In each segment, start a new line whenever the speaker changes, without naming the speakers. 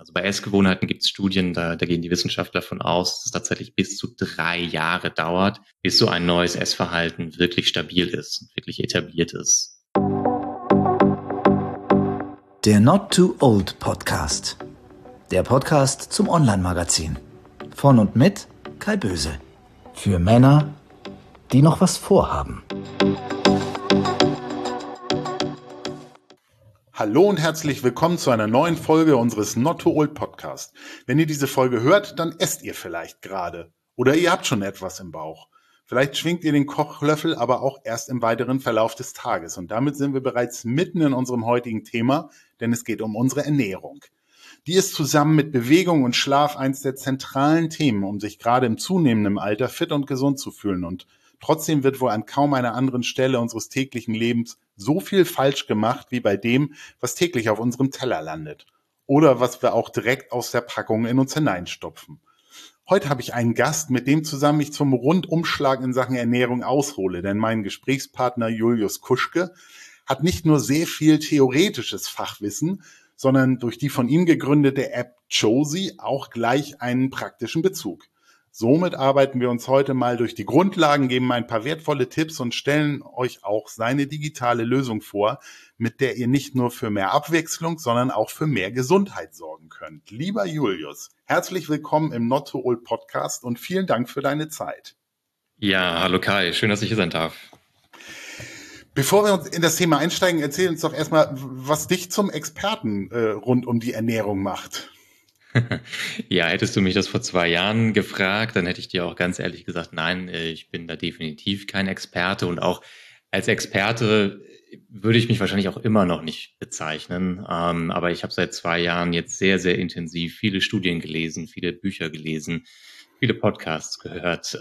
Also bei Essgewohnheiten gibt es Studien, da gehen die Wissenschaftler davon aus, dass es tatsächlich bis zu 3 Jahre dauert, bis so ein neues Essverhalten wirklich stabil ist, wirklich etabliert ist.
Der Not Too Old Podcast. Der Podcast zum Online-Magazin. Von und mit Kai Böse. Für Männer, die noch was vorhaben.
Hallo und herzlich willkommen zu einer neuen Folge unseres Not Too Old Podcast. Wenn ihr diese Folge hört, dann esst ihr vielleicht gerade. Oder ihr habt schon etwas im Bauch. Vielleicht schwingt ihr den Kochlöffel aber auch erst im weiteren Verlauf des Tages. Und damit sind wir bereits mitten in unserem heutigen Thema, denn es geht um unsere Ernährung. Die ist zusammen mit Bewegung und Schlaf eins der zentralen Themen, um sich gerade im zunehmenden Alter fit und gesund zu fühlen. Und trotzdem wird wohl an kaum einer anderen Stelle unseres täglichen Lebens so viel falsch gemacht wie bei dem, was täglich auf unserem Teller landet. Oder was wir auch direkt aus der Packung in uns hineinstopfen. Heute habe ich einen Gast, mit dem zusammen ich zum Rundumschlag in Sachen Ernährung aushole, denn mein Gesprächspartner Julius Kuschke hat nicht nur sehr viel theoretisches Fachwissen, sondern durch die von ihm gegründete App Josie auch gleich einen praktischen Bezug. Somit arbeiten wir uns heute mal durch die Grundlagen, geben ein paar wertvolle Tipps und stellen euch auch seine digitale Lösung vor, mit der ihr nicht nur für mehr Abwechslung, sondern auch für mehr Gesundheit sorgen könnt. Lieber Julius, herzlich willkommen im Not Too Old Podcast und vielen Dank für deine Zeit.
Ja, hallo Kai, schön, dass ich hier sein darf.
Bevor wir uns in das Thema einsteigen, erzähl uns doch erstmal, was dich zum Experten rund um die Ernährung macht.
Ja, hättest du mich das vor 2 Jahren gefragt, dann hätte ich dir auch ganz ehrlich gesagt, nein, ich bin da definitiv kein Experte und auch als Experte würde ich mich wahrscheinlich auch immer noch nicht bezeichnen. Aber ich habe seit 2 Jahren jetzt sehr, sehr intensiv viele Studien gelesen, viele Bücher gelesen, viele Podcasts gehört,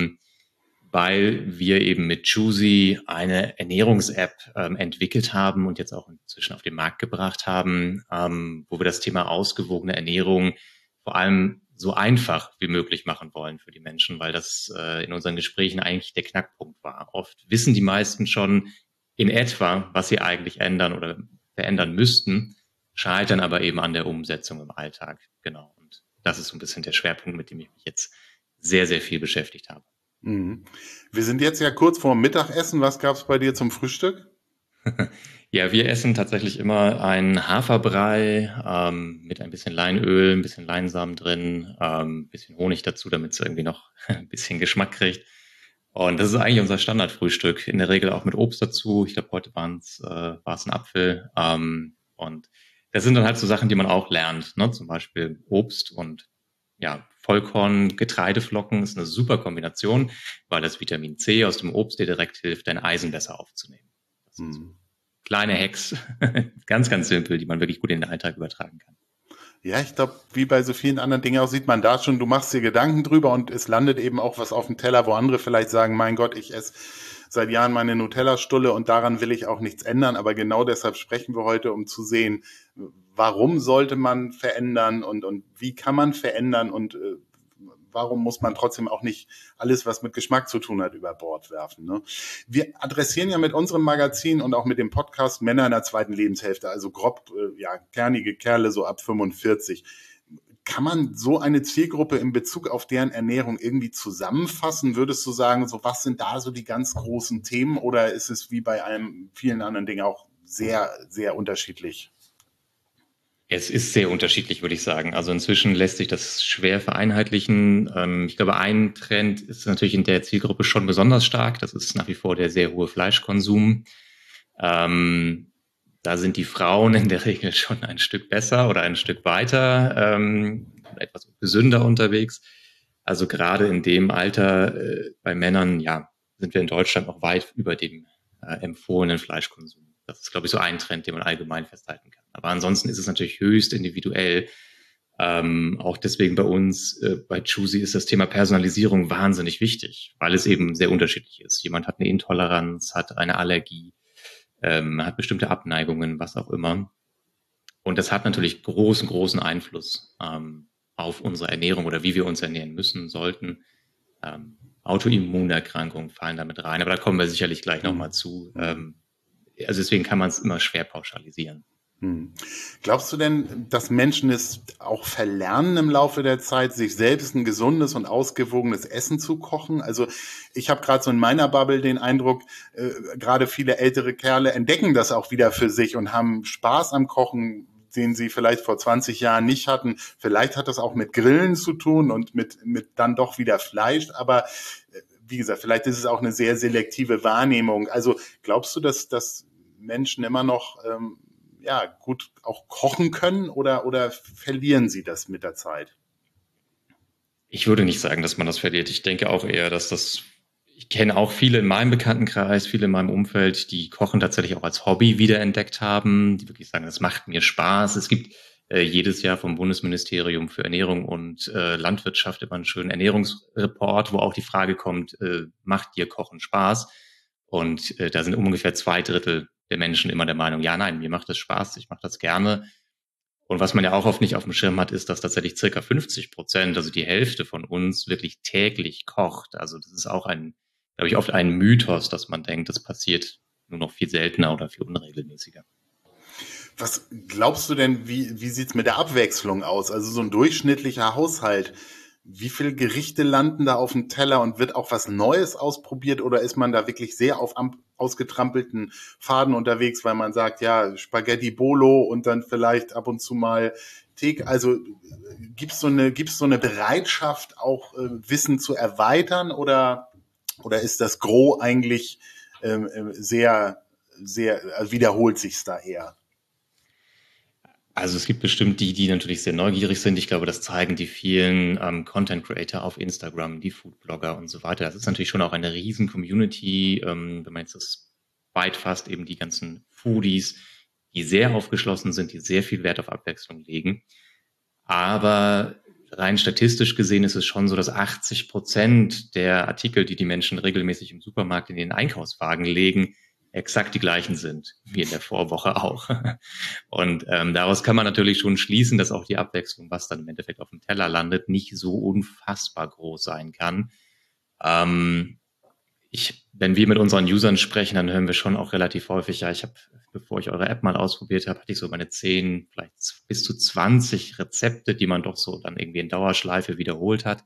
weil wir eben mit Josie eine Ernährungs-App entwickelt haben und jetzt auch inzwischen auf den Markt gebracht haben, wo wir das Thema ausgewogene Ernährung vor allem so einfach wie möglich machen wollen für die Menschen, weil das in unseren Gesprächen eigentlich der Knackpunkt war. Oft wissen die meisten schon in etwa, was sie eigentlich ändern oder verändern müssten, scheitern aber eben an der Umsetzung im Alltag. Genau. Und das ist so ein bisschen der Schwerpunkt, mit dem ich mich jetzt sehr, sehr viel beschäftigt habe.
Mhm. Wir sind jetzt ja kurz vor Mittagessen. Was gab es bei dir zum Frühstück?
Ja, wir essen tatsächlich immer einen Haferbrei mit ein bisschen Leinöl, ein bisschen Leinsamen drin, ein bisschen Honig dazu, damit es irgendwie noch ein bisschen Geschmack kriegt. Und das ist eigentlich unser Standardfrühstück. In der Regel auch mit Obst dazu. Ich glaube, heute war es ein Apfel. Und das sind dann halt so Sachen, die man auch lernt. Ne? Zum Beispiel Obst und ja, Vollkorn, Getreideflocken ist eine super Kombination, weil das Vitamin C aus dem Obst dir direkt hilft, dein Eisen besser aufzunehmen. Das sind so kleine Hacks, ganz, ganz simpel, die man wirklich gut in den Alltag übertragen kann.
Ja, ich glaube, wie bei so vielen anderen Dingen auch sieht man da schon, du machst dir Gedanken drüber und es landet eben auch was auf dem Teller, wo andere vielleicht sagen, mein Gott, ich esse seit Jahren meine Nutella-Stulle und daran will ich auch nichts ändern. Aber genau deshalb sprechen wir heute, um zu sehen, warum sollte man verändern und wie kann man verändern und warum muss man trotzdem auch nicht alles, was mit Geschmack zu tun hat, über Bord werfen. Ne? Wir adressieren ja mit unserem Magazin und auch mit dem Podcast Männer in der zweiten Lebenshälfte, also grob, kernige Kerle so ab 45. Kann man so eine Zielgruppe in Bezug auf deren Ernährung irgendwie zusammenfassen? Würdest du sagen, so was sind da so die ganz großen Themen oder ist es wie bei vielen anderen Dingen auch sehr, sehr unterschiedlich?
Es ist sehr unterschiedlich, würde ich sagen. Also inzwischen lässt sich das schwer vereinheitlichen. Ich glaube, ein Trend ist natürlich in der Zielgruppe schon besonders stark. Das ist nach wie vor der sehr hohe Fleischkonsum. Da sind die Frauen in der Regel schon ein Stück besser oder ein Stück weiter, etwas gesünder unterwegs. Also gerade in dem Alter bei Männern, ja, sind wir in Deutschland noch weit über dem empfohlenen Fleischkonsum. Das ist, glaube ich, so ein Trend, den man allgemein festhalten kann. Aber ansonsten ist es natürlich höchst individuell. Auch deswegen bei uns, bei Josie ist das Thema Personalisierung wahnsinnig wichtig, weil es eben sehr unterschiedlich ist. Jemand hat eine Intoleranz, hat eine Allergie, hat bestimmte Abneigungen, was auch immer. Und das hat natürlich großen, großen Einfluss auf unsere Ernährung oder wie wir uns ernähren müssen, sollten. Autoimmunerkrankungen fallen damit rein, aber da kommen wir sicherlich gleich nochmal zu. Also deswegen kann man es immer schwer pauschalisieren.
Hm. Glaubst du denn, dass Menschen es auch verlernen im Laufe der Zeit, sich selbst ein gesundes und ausgewogenes Essen zu kochen? Also ich habe gerade so in meiner Bubble den Eindruck, gerade viele ältere Kerle entdecken das auch wieder für sich und haben Spaß am Kochen, den sie vielleicht vor 20 Jahren nicht hatten. Vielleicht hat das auch mit Grillen zu tun und mit dann doch wieder Fleisch, aber wie gesagt, vielleicht ist es auch eine sehr selektive Wahrnehmung. Also glaubst du, dass Menschen immer noch gut auch kochen können oder verlieren sie das mit der Zeit?
Ich würde nicht sagen, dass man das verliert. Ich denke auch eher, ich kenne auch viele in meinem Bekanntenkreis, viele in meinem Umfeld, die Kochen tatsächlich auch als Hobby wiederentdeckt haben, die wirklich sagen, das macht mir Spaß. Es gibt jedes Jahr vom Bundesministerium für Ernährung und Landwirtschaft immer einen schönen Ernährungsreport, wo auch die Frage kommt, macht dir Kochen Spaß? Und da sind ungefähr 2/3 der Menschen immer der Meinung, ja, nein, mir macht das Spaß, ich mache das gerne. Und was man ja auch oft nicht auf dem Schirm hat, ist, dass tatsächlich circa 50%, also die Hälfte von uns, wirklich täglich kocht. Also das ist auch glaube ich, oft ein Mythos, dass man denkt, das passiert nur noch viel seltener oder viel unregelmäßiger.
Was glaubst du denn, wie sieht's mit der Abwechslung aus? Also so ein durchschnittlicher Haushalt, wie viele Gerichte landen da auf dem Teller und wird auch was Neues ausprobiert oder ist man da wirklich sehr auf ausgetrampelten Pfaden unterwegs, weil man sagt, ja, Spaghetti Bolo und dann vielleicht ab und zu mal Theke. Also gibt's so eine Bereitschaft, auch Wissen zu erweitern oder ist das Gros eigentlich sehr, sehr, also wiederholt sich's da eher?
Also es gibt bestimmt die natürlich sehr neugierig sind. Ich glaube, das zeigen die vielen Content Creator auf Instagram, die Foodblogger und so weiter. Das ist natürlich schon auch eine riesen Community, wenn man jetzt das weit fasst, eben die ganzen Foodies, die sehr aufgeschlossen sind, die sehr viel Wert auf Abwechslung legen. Aber rein statistisch gesehen ist es schon so, dass 80% der Artikel, die Menschen regelmäßig im Supermarkt in den Einkaufswagen legen, exakt die gleichen sind, wie in der Vorwoche auch. Und daraus kann man natürlich schon schließen, dass auch die Abwechslung, was dann im Endeffekt auf dem Teller landet, nicht so unfassbar groß sein kann. Wenn wir mit unseren Usern sprechen, dann hören wir schon auch relativ häufig, ja, bevor ich eure App mal ausprobiert habe, hatte ich so meine 10, vielleicht bis zu 20 Rezepte, die man doch so dann irgendwie in Dauerschleife wiederholt hat.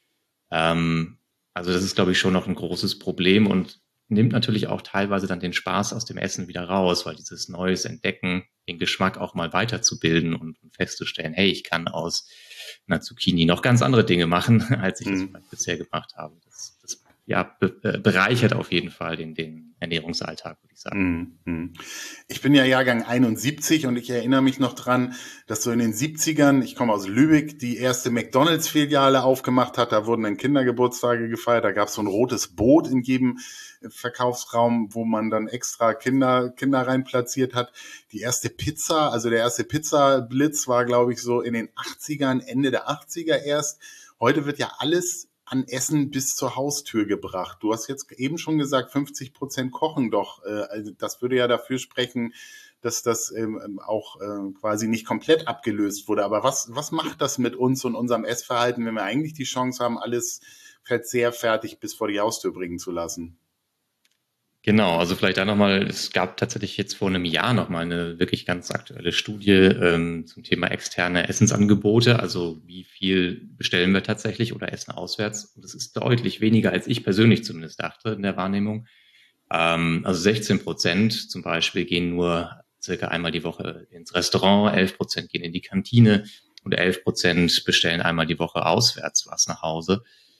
Also das ist, glaube ich, schon noch ein großes Problem und nimmt natürlich auch teilweise dann den Spaß aus dem Essen wieder raus, weil dieses neues Entdecken, den Geschmack auch mal weiterzubilden und festzustellen, hey, ich kann aus einer Zucchini noch ganz andere Dinge machen, als ich das vielleicht bisher gemacht habe. Das bereichert auf jeden Fall den Ernährungsalltag, würde ich sagen.
Ich bin ja Jahrgang 71 und ich erinnere mich noch dran, dass so in den 70ern, ich komme aus Lübeck, die erste McDonalds-Filiale aufgemacht hat. Da wurden dann Kindergeburtstage gefeiert. Da gab es so ein rotes Boot in jedem Verkaufsraum, wo man dann extra Kinder rein platziert hat. Die erste Pizza, also der erste Pizzablitz war, glaube ich, so in den 80ern, Ende der 80er erst. Heute wird ja alles an Essen bis zur Haustür gebracht. Du hast jetzt eben schon gesagt, 50% kochen doch. Also das würde ja dafür sprechen, dass das auch quasi nicht komplett abgelöst wurde. Aber was macht das mit uns und unserem Essverhalten, wenn wir eigentlich die Chance haben, alles verzehrfertig bis vor die Haustür bringen zu lassen?
Genau, also vielleicht da nochmal, es gab tatsächlich jetzt vor einem Jahr nochmal eine wirklich ganz aktuelle Studie zum Thema externe Essensangebote, also wie viel bestellen wir tatsächlich oder essen auswärts. Und das ist deutlich weniger, als ich persönlich zumindest dachte in der Wahrnehmung. Also 16% zum Beispiel gehen nur circa einmal die Woche ins Restaurant, 11% gehen in die Kantine und 11% bestellen einmal die Woche auswärts was nach Hause.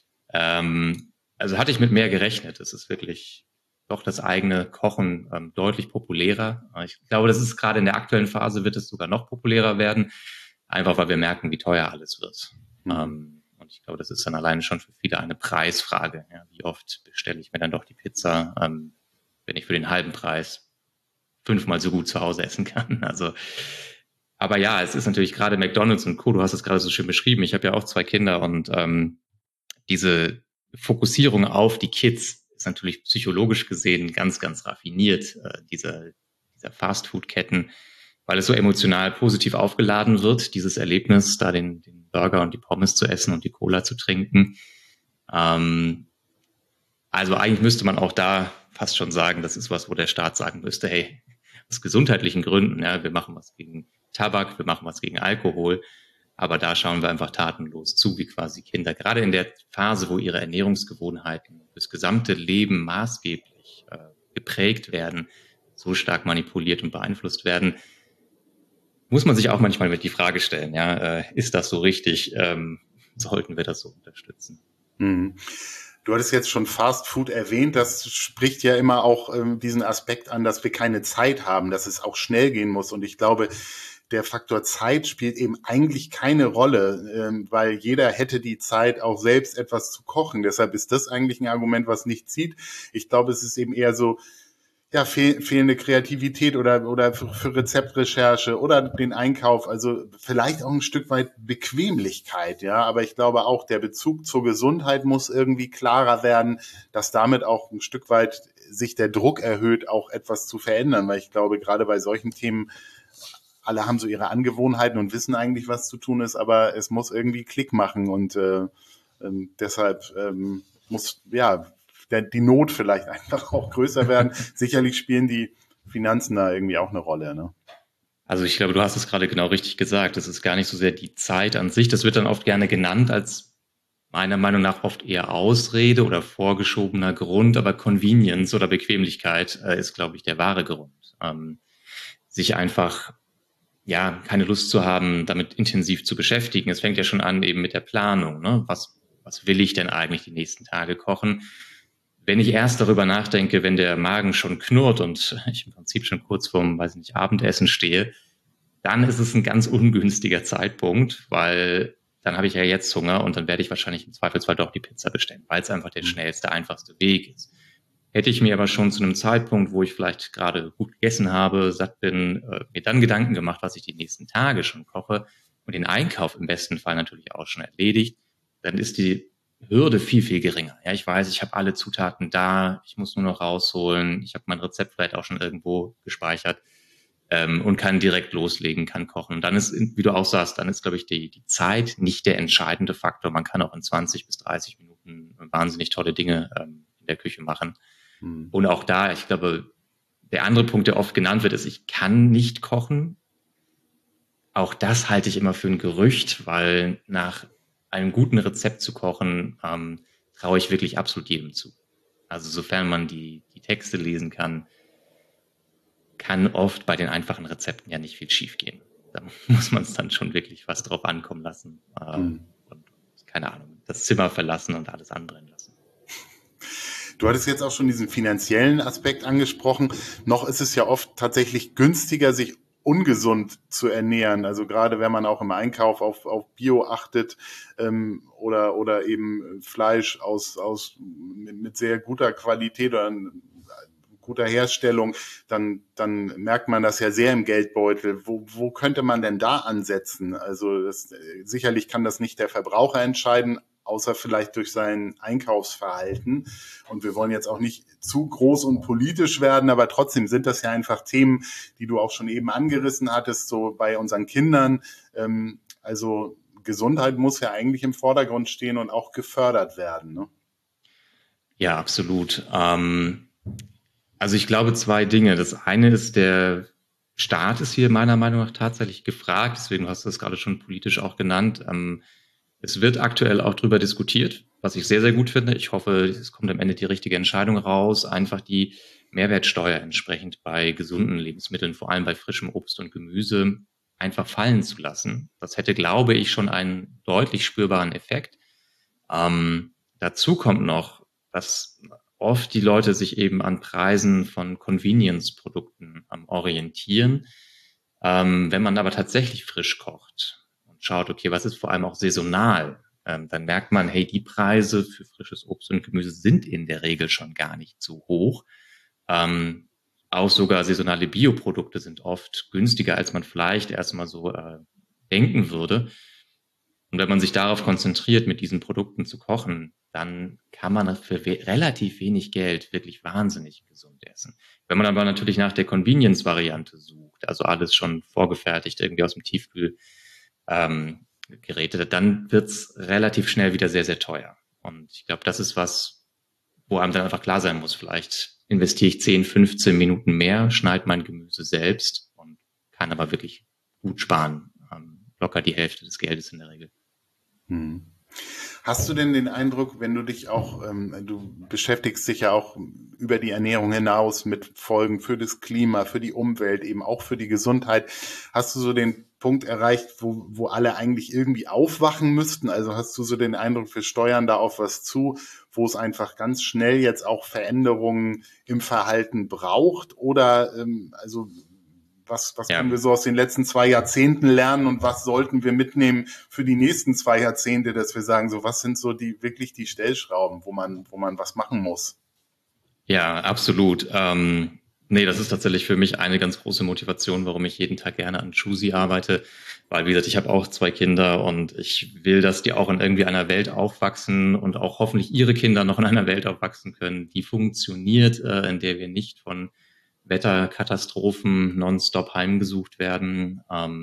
Also hatte ich mit mehr gerechnet. Es ist wirklich doch das eigene Kochen deutlich populärer. Ich glaube, das ist gerade in der aktuellen Phase wird es sogar noch populärer werden, einfach weil wir merken, wie teuer alles wird. Und ich glaube, das ist dann alleine schon für viele eine Preisfrage. Ja, wie oft bestelle ich mir dann doch die Pizza, wenn ich für den halben Preis 5-mal so gut zu Hause essen kann. Also, aber ja, es ist natürlich gerade McDonald's und Co. Du hast es gerade so schön beschrieben. Ich habe ja auch 2 Kinder und diese Fokussierung auf die Kids ist natürlich psychologisch gesehen ganz, ganz raffiniert, dieser Fastfood-Ketten, weil es so emotional positiv aufgeladen wird, dieses Erlebnis, da den Burger und die Pommes zu essen und die Cola zu trinken. Also eigentlich müsste man auch da fast schon sagen, das ist was, wo der Staat sagen müsste, hey, aus gesundheitlichen Gründen. Ja, wir machen was gegen Tabak, wir machen was gegen Alkohol. Aber da schauen wir einfach tatenlos zu, wie quasi Kinder, gerade in der Phase, wo ihre Ernährungsgewohnheiten das gesamte Leben maßgeblich geprägt werden, so stark manipuliert und beeinflusst werden, muss man sich auch manchmal mit die Frage stellen, ja, ist das so richtig? Sollten wir das so unterstützen?
Mhm. Du hattest jetzt schon Fast Food erwähnt. Das spricht ja immer auch diesen Aspekt an, dass wir keine Zeit haben, dass es auch schnell gehen muss. Und ich glaube, der Faktor Zeit spielt eben eigentlich keine Rolle, weil jeder hätte die Zeit, auch selbst etwas zu kochen. Deshalb ist das eigentlich ein Argument, was nicht zieht. Ich glaube, es ist eben eher so, ja, fehlende Kreativität oder für Rezeptrecherche oder den Einkauf, also vielleicht auch ein Stück weit Bequemlichkeit, ja, aber ich glaube auch, der Bezug zur Gesundheit muss irgendwie klarer werden, dass damit auch ein Stück weit sich der Druck erhöht, auch etwas zu verändern, weil ich glaube, gerade bei solchen Themen, alle haben so ihre Angewohnheiten und wissen eigentlich, was zu tun ist, aber es muss irgendwie Klick machen und deshalb muss, ja, die Not vielleicht einfach auch größer werden. Sicherlich spielen die Finanzen da irgendwie auch eine Rolle, ne?
Also ich glaube, du hast es gerade genau richtig gesagt. Das ist gar nicht so sehr die Zeit an sich. Das wird dann oft gerne genannt als meiner Meinung nach oft eher Ausrede oder vorgeschobener Grund, aber Convenience oder Bequemlichkeit ist, glaube ich, der wahre Grund. Sich einfach, ja, keine Lust zu haben, damit intensiv zu beschäftigen. Es fängt ja schon an eben mit der Planung, ne? Was will ich denn eigentlich die nächsten Tage kochen? Wenn ich erst darüber nachdenke, wenn der Magen schon knurrt und ich im Prinzip schon kurz vorm, weiß nicht, Abendessen stehe, dann ist es ein ganz ungünstiger Zeitpunkt, weil dann habe ich ja jetzt Hunger und dann werde ich wahrscheinlich im Zweifelsfall doch die Pizza bestellen, weil es einfach der schnellste, einfachste Weg ist. Hätte ich mir aber schon zu einem Zeitpunkt, wo ich vielleicht gerade gut gegessen habe, satt bin, mir dann Gedanken gemacht, was ich die nächsten Tage schon koche und den Einkauf im besten Fall natürlich auch schon erledigt, dann ist die Hürde viel, viel geringer. Ja, ich weiß, ich habe alle Zutaten da, ich muss nur noch rausholen, ich habe mein Rezept vielleicht auch schon irgendwo gespeichert und kann direkt loslegen, kann kochen. Und dann ist, wie du auch sagst, dann ist, glaube ich, die Zeit nicht der entscheidende Faktor. Man kann auch in 20 bis 30 Minuten wahnsinnig tolle Dinge in der Küche machen. Und auch da, ich glaube, der andere Punkt, der oft genannt wird, ist, ich kann nicht kochen. Auch das halte ich immer für ein Gerücht, weil nach einem guten Rezept zu kochen, traue ich wirklich absolut jedem zu. Also sofern man die Texte lesen kann oft bei den einfachen Rezepten ja nicht viel schiefgehen. Da muss man es dann schon wirklich was drauf ankommen lassen und, keine Ahnung, das Zimmer verlassen und alles anbrennen lassen.
Du hattest jetzt auch schon diesen finanziellen Aspekt angesprochen. Noch ist es ja oft tatsächlich günstiger, sich ungesund zu ernähren. Also gerade wenn man auch im Einkauf auf Bio achtet oder eben Fleisch mit sehr guter Qualität oder guter Herstellung, dann merkt man das ja sehr im Geldbeutel. Wo könnte man denn da ansetzen? Also sicherlich kann das nicht der Verbraucher entscheiden, außer vielleicht durch sein Einkaufsverhalten. Und wir wollen jetzt auch nicht zu groß und politisch werden, aber trotzdem sind das ja einfach Themen, die du auch schon eben angerissen hattest, so bei unseren Kindern. Also Gesundheit muss ja eigentlich im Vordergrund stehen und auch gefördert werden, ne?
Ja, absolut. Also ich glaube 2 Dinge. Das eine ist, der Staat ist hier meiner Meinung nach tatsächlich gefragt. Deswegen hast du es gerade schon politisch auch genannt. Es wird aktuell auch darüber diskutiert, was ich sehr, sehr gut finde. Ich hoffe, es kommt am Ende die richtige Entscheidung raus, einfach die Mehrwertsteuer entsprechend bei gesunden Lebensmitteln, vor allem bei frischem Obst und Gemüse, einfach fallen zu lassen. Das hätte, glaube ich, schon einen deutlich spürbaren Effekt. Dazu kommt noch, dass oft die Leute sich eben an Preisen von Convenience-Produkten orientieren. Wenn man aber tatsächlich frisch kocht und schaut, okay, was ist vor allem auch saisonal, dann merkt man, hey, die Preise für frisches Obst und Gemüse sind in der Regel schon gar nicht so hoch. Auch sogar saisonale Bioprodukte sind oft günstiger, als man vielleicht erstmal so denken würde. Und wenn man sich darauf konzentriert, mit diesen Produkten zu kochen, dann kann man für relativ wenig Geld wirklich wahnsinnig gesund essen. Wenn man aber natürlich nach der Convenience-Variante sucht, also alles schon vorgefertigt, irgendwie aus dem Tiefkühl Geräte, dann wird's relativ schnell wieder sehr, sehr teuer. Und ich glaube, das ist was, wo einem dann einfach klar sein muss, vielleicht investiere ich 10, 15 Minuten mehr, schneide mein Gemüse selbst und kann aber wirklich gut sparen. Locker die Hälfte des Geldes in der Regel.
Hast du denn den Eindruck, wenn du dich auch, du beschäftigst dich ja auch über die Ernährung hinaus mit Folgen für das Klima, für die Umwelt, eben auch für die Gesundheit, hast du so den Punkt erreicht, wo alle eigentlich irgendwie aufwachen müssten? Also hast du so den Eindruck, wir steuern da auf was zu, wo es einfach ganz schnell jetzt auch Veränderungen im Verhalten braucht? Oder also was können wir so aus den letzten 2 Jahrzehnten lernen und was sollten wir mitnehmen für die nächsten 2 Jahrzehnte, dass wir sagen, so was sind so die Stellschrauben, wo man was machen muss?
Ja, absolut. Nee, das ist tatsächlich für mich eine ganz große Motivation, warum ich jeden Tag gerne an Choosy arbeite, weil, wie gesagt, ich habe auch 2 Kinder und ich will, dass die auch in irgendwie einer Welt aufwachsen und auch hoffentlich ihre Kinder noch in einer Welt aufwachsen können, die funktioniert, in der wir nicht von Wetterkatastrophen nonstop heimgesucht werden.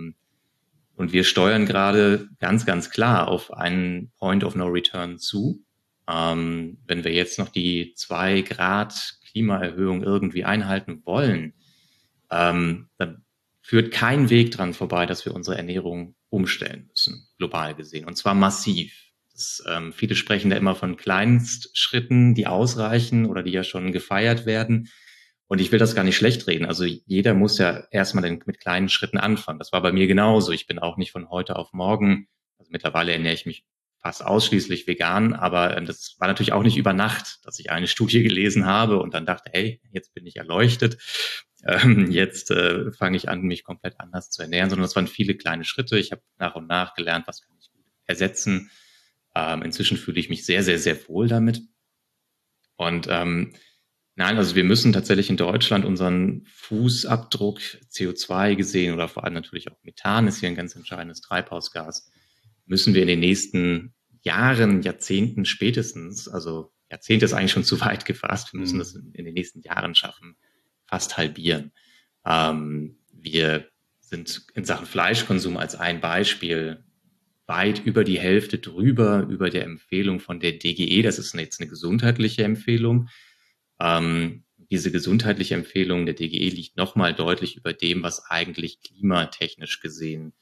Und wir steuern gerade ganz, ganz klar auf einen Point of No Return zu. Wenn wir jetzt noch die 2 Grad Klimaerhöhung irgendwie einhalten wollen, dann führt kein Weg dran vorbei, dass wir unsere Ernährung umstellen müssen, global gesehen. Und zwar massiv. Viele sprechen da immer von Kleinstschritten, die ausreichen oder die ja schon gefeiert werden. Und ich will das gar nicht schlecht reden. Also jeder muss ja erstmal mit kleinen Schritten anfangen. Das war bei mir genauso. Ich bin auch nicht von heute auf morgen, also mittlerweile ernähre ich mich fast ausschließlich vegan, aber das war natürlich auch nicht über Nacht, dass ich eine Studie gelesen habe und dann dachte, hey, jetzt bin ich erleuchtet. Jetzt fange ich an, mich komplett anders zu ernähren, sondern das waren viele kleine Schritte. Ich habe nach und nach gelernt, was kann ich gut ersetzen. Inzwischen fühle ich mich sehr, sehr, sehr wohl damit. Und nein, also wir müssen tatsächlich in Deutschland unseren Fußabdruck CO2 gesehen oder vor allem natürlich auch Methan ist hier ein ganz entscheidendes Treibhausgas, müssen wir in den nächsten Jahren, Jahrzehnten spätestens, also Jahrzehnte ist eigentlich schon zu weit gefasst, wir müssen das in den nächsten Jahren schaffen, fast halbieren. Wir sind in Sachen Fleischkonsum als ein Beispiel weit über die Hälfte drüber, über der Empfehlung von der DGE, das ist jetzt eine gesundheitliche Empfehlung. Diese gesundheitliche Empfehlung der DGE liegt nochmal deutlich über dem, was eigentlich klimatechnisch gesehen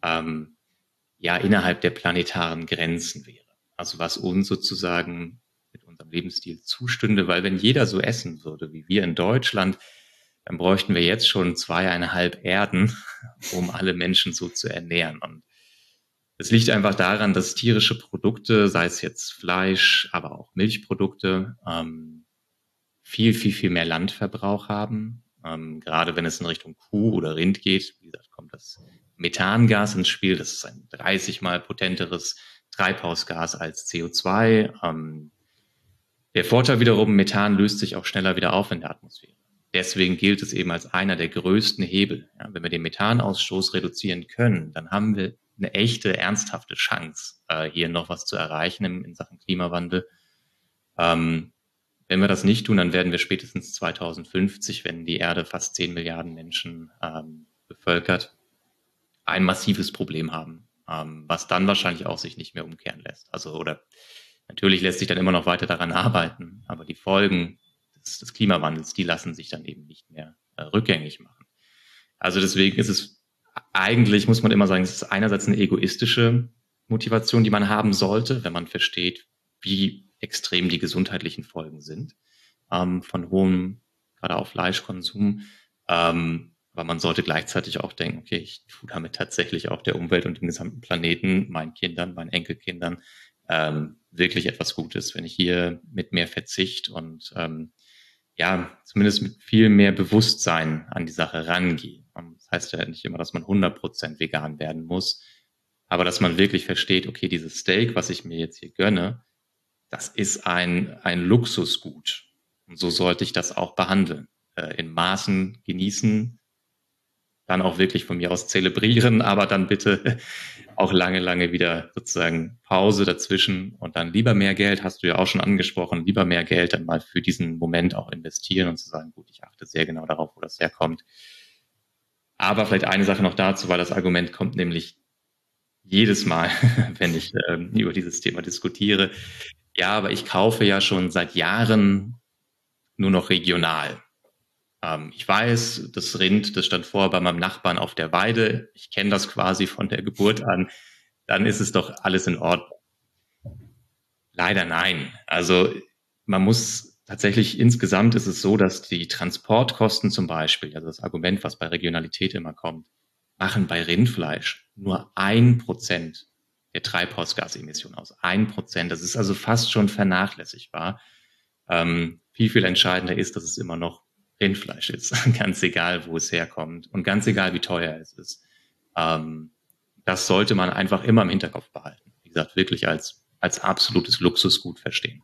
innerhalb der planetaren Grenzen wäre. Also was uns sozusagen mit unserem Lebensstil zustünde, weil wenn jeder so essen würde wie wir in Deutschland, dann bräuchten wir jetzt schon 2,5 Erden, um alle Menschen so zu ernähren. Und es liegt einfach daran, dass tierische Produkte, sei es jetzt Fleisch, aber auch Milchprodukte, viel, viel, viel mehr Landverbrauch haben. Gerade wenn es in Richtung Kuh oder Rind geht, wie gesagt, kommt das Methangas ins Spiel. Das ist ein 30-mal potenteres Treibhausgas als CO2. Der Vorteil wiederum, Methan löst sich auch schneller wieder auf in der Atmosphäre. Deswegen gilt es eben als einer der größten Hebel. Ja, wenn wir den Methanausstoß reduzieren können, dann haben wir eine echte, ernsthafte Chance, hier noch was zu erreichen in Sachen Klimawandel. Wenn wir das nicht tun, dann werden wir spätestens 2050, wenn die Erde fast 10 Milliarden Menschen bevölkert, ein massives Problem haben, was dann wahrscheinlich auch sich nicht mehr umkehren lässt. Oder natürlich lässt sich dann immer noch weiter daran arbeiten, aber die Folgen des Klimawandels, die lassen sich dann eben nicht mehr rückgängig machen. Also deswegen ist es eigentlich, muss man immer sagen, es ist einerseits eine egoistische Motivation, die man haben sollte, wenn man versteht, wie extrem die gesundheitlichen Folgen sind von hohem, gerade auch Fleischkonsum. Aber man sollte gleichzeitig auch denken, okay, ich tue damit tatsächlich auch der Umwelt und dem gesamten Planeten, meinen Kindern, meinen Enkelkindern wirklich etwas Gutes, wenn ich hier mit mehr Verzicht und zumindest mit viel mehr Bewusstsein an die Sache rangehe. Das heißt ja nicht immer, dass man 100% vegan werden muss, aber dass man wirklich versteht, okay, dieses Steak, was ich mir jetzt hier gönne, das ist ein Luxusgut. Und so sollte ich das auch behandeln. In Maßen genießen, dann auch wirklich von mir aus zelebrieren, aber dann bitte auch lange, lange wieder sozusagen Pause dazwischen und dann lieber mehr Geld, hast du ja auch schon angesprochen, lieber mehr Geld dann mal für diesen Moment auch investieren und zu sagen, gut, ich achte sehr genau darauf, wo das herkommt. Aber vielleicht eine Sache noch dazu, weil das Argument kommt nämlich jedes Mal, wenn ich über dieses Thema diskutiere. Ja, aber ich kaufe ja schon seit Jahren nur noch regional. Ich weiß, das Rind, das stand vorher bei meinem Nachbarn auf der Weide. Ich kenne das quasi von der Geburt an. Dann ist es doch alles in Ordnung. Leider nein. Also man muss tatsächlich, insgesamt ist es so, dass die Transportkosten zum Beispiel, also das Argument, was bei Regionalität immer kommt, machen bei Rindfleisch nur 1% der Treibhausgasemissionen aus. 1%. Das ist also fast schon vernachlässigbar. Viel entscheidender ist, dass es immer noch Rindfleisch ist. Ganz egal, wo es herkommt und ganz egal, wie teuer es ist. Das sollte man einfach immer im Hinterkopf behalten. Wie gesagt, wirklich als absolutes Luxusgut verstehen.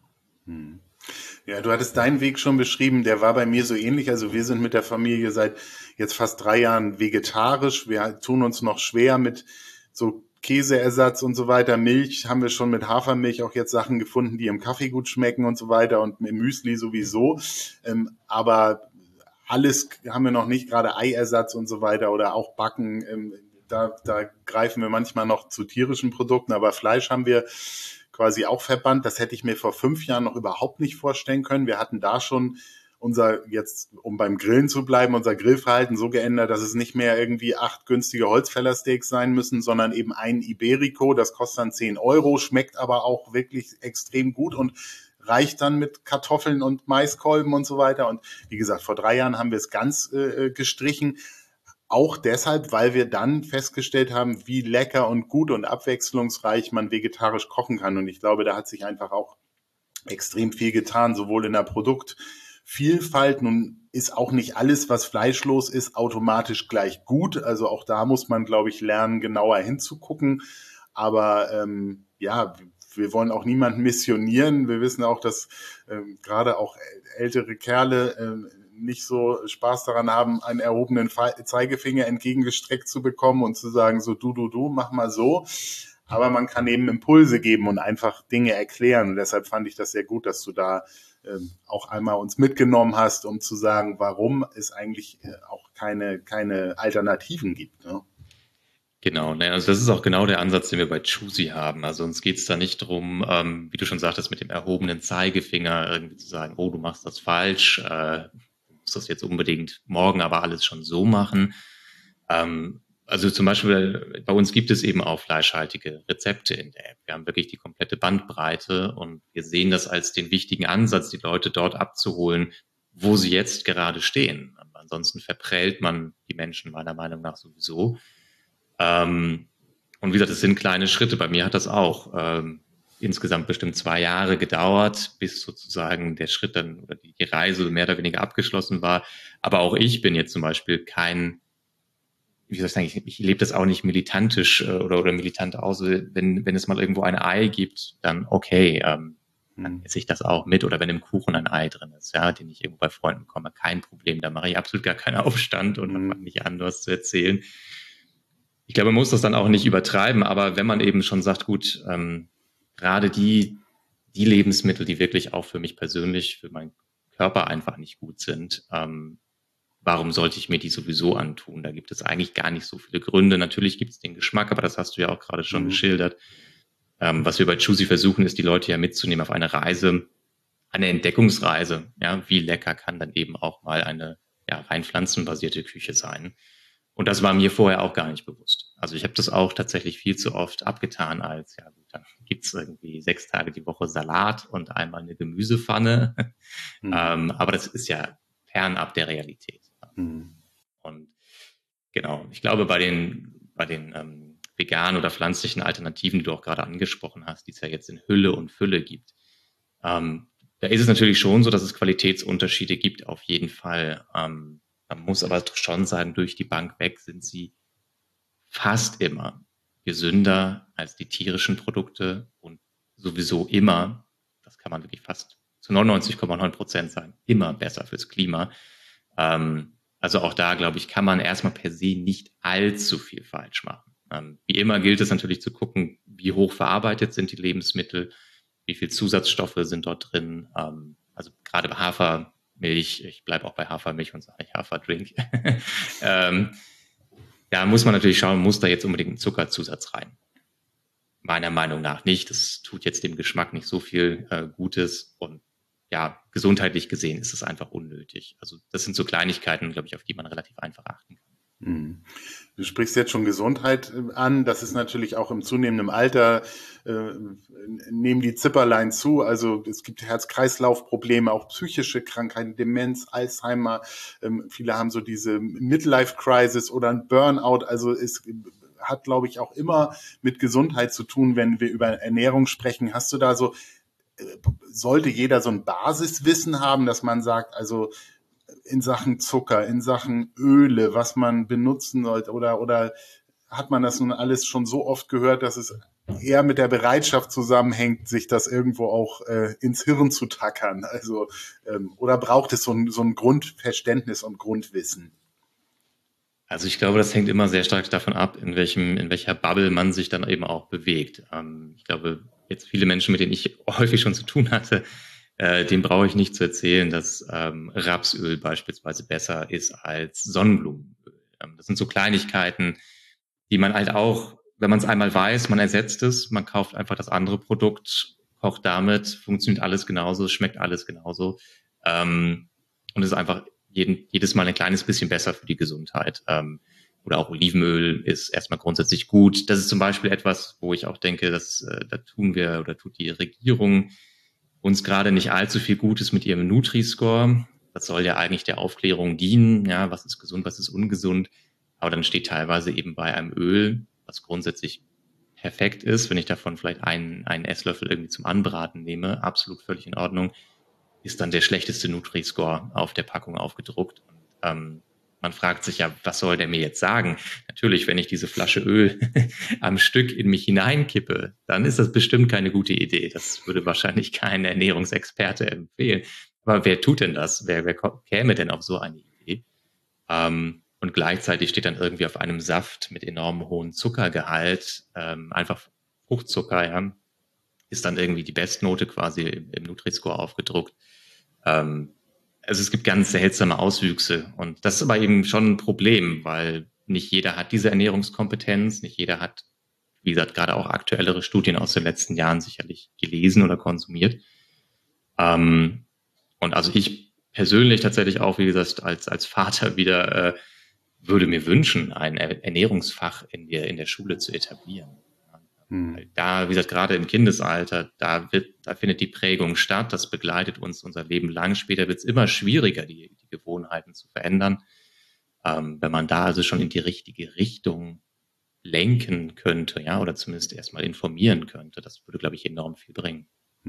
Ja, du hattest deinen Weg schon beschrieben, der war bei mir so ähnlich. Also wir sind mit der Familie seit jetzt fast 3 Jahren vegetarisch. Wir tun uns noch schwer mit so Käseersatz und so weiter. Milch haben wir schon mit Hafermilch auch jetzt Sachen gefunden, die im Kaffee gut schmecken und so weiter und im Müsli sowieso. Aber alles haben wir noch nicht, gerade Eiersatz und so weiter oder auch Backen. Da greifen wir manchmal noch zu tierischen Produkten, aber Fleisch haben wir quasi auch verbannt. Das hätte ich mir vor 5 Jahren noch überhaupt nicht vorstellen können. Wir hatten da schon jetzt, um beim Grillen zu bleiben, unser Grillverhalten so geändert, dass es nicht mehr irgendwie 8 günstige Holzfällersteaks sein müssen, sondern eben ein Iberico. Das kostet dann 10 Euro, schmeckt aber auch wirklich extrem gut und reicht dann mit Kartoffeln und Maiskolben und so weiter. Und wie gesagt, vor 3 Jahren haben wir es ganz gestrichen. Auch deshalb, weil wir dann festgestellt haben, wie lecker und gut und abwechslungsreich man vegetarisch kochen kann. Und ich glaube, da hat sich einfach auch extrem viel getan, sowohl in der Produktvielfalt. Nun ist auch nicht alles, was fleischlos ist, automatisch gleich gut. Also auch da muss man, glaube ich, lernen, genauer hinzugucken. Aber ja, wir wollen auch niemanden missionieren. Wir wissen auch, dass gerade auch ältere Kerle nicht so Spaß daran haben, einen erhobenen Zeigefinger entgegengestreckt zu bekommen und zu sagen, so du, mach mal so. Aber man kann eben Impulse geben und einfach Dinge erklären. Und deshalb fand ich das sehr gut, dass du da auch einmal uns mitgenommen hast, um zu sagen, warum es eigentlich auch keine Alternativen gibt. Ne?
Genau, also das ist auch genau der Ansatz, den wir bei Choosy haben. Also uns geht es da nicht darum, wie du schon sagtest, mit dem erhobenen Zeigefinger irgendwie zu sagen, oh, du machst das falsch, du musst das jetzt unbedingt morgen aber alles schon so machen. Also zum Beispiel bei uns gibt es eben auch fleischhaltige Rezepte in der App. Wir haben wirklich die komplette Bandbreite und wir sehen das als den wichtigen Ansatz, die Leute dort abzuholen, wo sie jetzt gerade stehen. Aber ansonsten verprellt man die Menschen meiner Meinung nach sowieso. Und wie gesagt, es sind kleine Schritte. Bei mir hat das auch insgesamt bestimmt 2 Jahre gedauert, bis sozusagen der Schritt dann oder die Reise mehr oder weniger abgeschlossen war. Aber auch ich bin jetzt zum Beispiel wie soll ich sagen, ich lebe das auch nicht militantisch oder militant aus. Wenn es mal irgendwo ein Ei gibt, dann okay, dann esse ich das auch mit. Oder wenn im Kuchen ein Ei drin ist, ja, den ich irgendwo bei Freunden bekomme, kein Problem. Da mache ich absolut gar keinen Aufstand und fange nicht an, was zu erzählen. Ich glaube, man muss das dann auch nicht übertreiben, aber wenn man eben schon sagt, gut, gerade die Lebensmittel, die wirklich auch für mich persönlich, für meinen Körper einfach nicht gut sind, warum sollte ich mir die sowieso antun? Da gibt es eigentlich gar nicht so viele Gründe. Natürlich gibt es den Geschmack, aber das hast du ja auch gerade schon geschildert. Was wir bei Choosy versuchen, ist, die Leute ja mitzunehmen auf eine Reise, eine Entdeckungsreise. Ja, wie lecker kann dann eben auch mal eine rein pflanzenbasierte Küche sein? Und das war mir vorher auch gar nicht bewusst. Also ich habe das auch tatsächlich viel zu oft abgetan als, ja gut, dann gibt's irgendwie 6 Tage die Woche Salat und einmal eine Gemüsepfanne. Aber das ist ja fernab der Realität. Und genau, ich glaube, bei den veganen oder pflanzlichen Alternativen, die du auch gerade angesprochen hast, die es ja jetzt in Hülle und Fülle gibt, da ist es natürlich schon so, dass es Qualitätsunterschiede gibt, auf jeden Fall. Man muss aber schon sagen, durch die Bank weg sind sie fast immer gesünder als die tierischen Produkte und sowieso immer, das kann man wirklich fast zu 99,9% sagen, immer besser fürs Klima. Also auch da, glaube ich, kann man erstmal per se nicht allzu viel falsch machen. Wie immer gilt es natürlich zu gucken, wie hoch verarbeitet sind die Lebensmittel, wie viel Zusatzstoffe sind dort drin. Also gerade bei Hafermilch, ich bleibe auch bei Hafermilch und sage nicht Haferdrink. Da muss man natürlich schauen, muss da jetzt unbedingt ein Zuckerzusatz rein? Meiner Meinung nach nicht. Das tut jetzt dem Geschmack nicht so viel Gutes. Und ja, gesundheitlich gesehen ist es einfach unnötig. Also das sind so Kleinigkeiten, glaube ich, auf die man relativ einfach achten kann.
Du sprichst jetzt schon Gesundheit an. Das ist natürlich auch im zunehmenden Alter, nehmen die Zipperlein zu. Also es gibt Herz-Kreislauf-Probleme, auch psychische Krankheiten, Demenz, Alzheimer. Viele haben so diese Midlife-Crisis oder ein Burnout. Also es hat, glaube ich, auch immer mit Gesundheit zu tun, wenn wir über Ernährung sprechen. Hast du da so, sollte jeder so ein Basiswissen haben, dass man sagt, also in Sachen Zucker, in Sachen Öle, was man benutzen sollte, oder hat man das nun alles schon so oft gehört, dass es eher mit der Bereitschaft zusammenhängt, sich das irgendwo auch ins Hirn zu tackern? Also oder braucht es so ein Grundverständnis und Grundwissen?
Also ich glaube, das hängt immer sehr stark davon ab, in welcher Bubble man sich dann eben auch bewegt. Ich glaube, jetzt viele Menschen, mit denen ich häufig schon zu tun hatte, dem brauche ich nicht zu erzählen, dass Rapsöl beispielsweise besser ist als Sonnenblumenöl. Das sind so Kleinigkeiten, die man halt auch, wenn man es einmal weiß, man ersetzt es, man kauft einfach das andere Produkt, kocht damit, funktioniert alles genauso, schmeckt alles genauso. Und es ist einfach jedes Mal ein kleines bisschen besser für die Gesundheit. Oder auch Olivenöl ist erstmal grundsätzlich gut. Das ist zum Beispiel etwas, wo ich auch denke, dass da tut die Regierung uns gerade nicht allzu viel Gutes mit ihrem Nutri-Score. Das soll ja eigentlich der Aufklärung dienen, ja, was ist gesund, was ist ungesund. Aber dann steht teilweise eben bei einem Öl, was grundsätzlich perfekt ist, wenn ich davon vielleicht einen Esslöffel irgendwie zum Anbraten nehme, absolut völlig in Ordnung, ist dann der schlechteste Nutri-Score auf der Packung aufgedruckt. Und, man fragt sich ja, was soll der mir jetzt sagen? Natürlich, wenn ich diese Flasche Öl am Stück in mich hineinkippe, dann ist das bestimmt keine gute Idee. Das würde wahrscheinlich kein Ernährungsexperte empfehlen. Aber wer tut denn das? Wer käme denn auf so eine Idee? Und gleichzeitig steht dann irgendwie auf einem Saft mit enorm hohem Zuckergehalt, einfach Fruchtzucker, ja, ist dann irgendwie die Bestnote quasi im Nutri-Score aufgedruckt. Also es gibt ganz seltsame Auswüchse und das ist aber eben schon ein Problem, weil nicht jeder hat diese Ernährungskompetenz, nicht jeder hat, wie gesagt, gerade auch aktuellere Studien aus den letzten Jahren sicherlich gelesen oder konsumiert. Und also ich persönlich tatsächlich auch, wie gesagt, als Vater wieder würde mir wünschen, ein Ernährungsfach in der Schule zu etablieren. Da, wie gesagt, gerade im Kindesalter, da findet die Prägung statt, das begleitet uns unser Leben lang. Später wird es immer schwieriger, die Gewohnheiten zu verändern. Wenn man da also schon in die richtige Richtung lenken könnte, ja, oder zumindest erstmal informieren könnte, das würde, glaube ich, enorm viel bringen.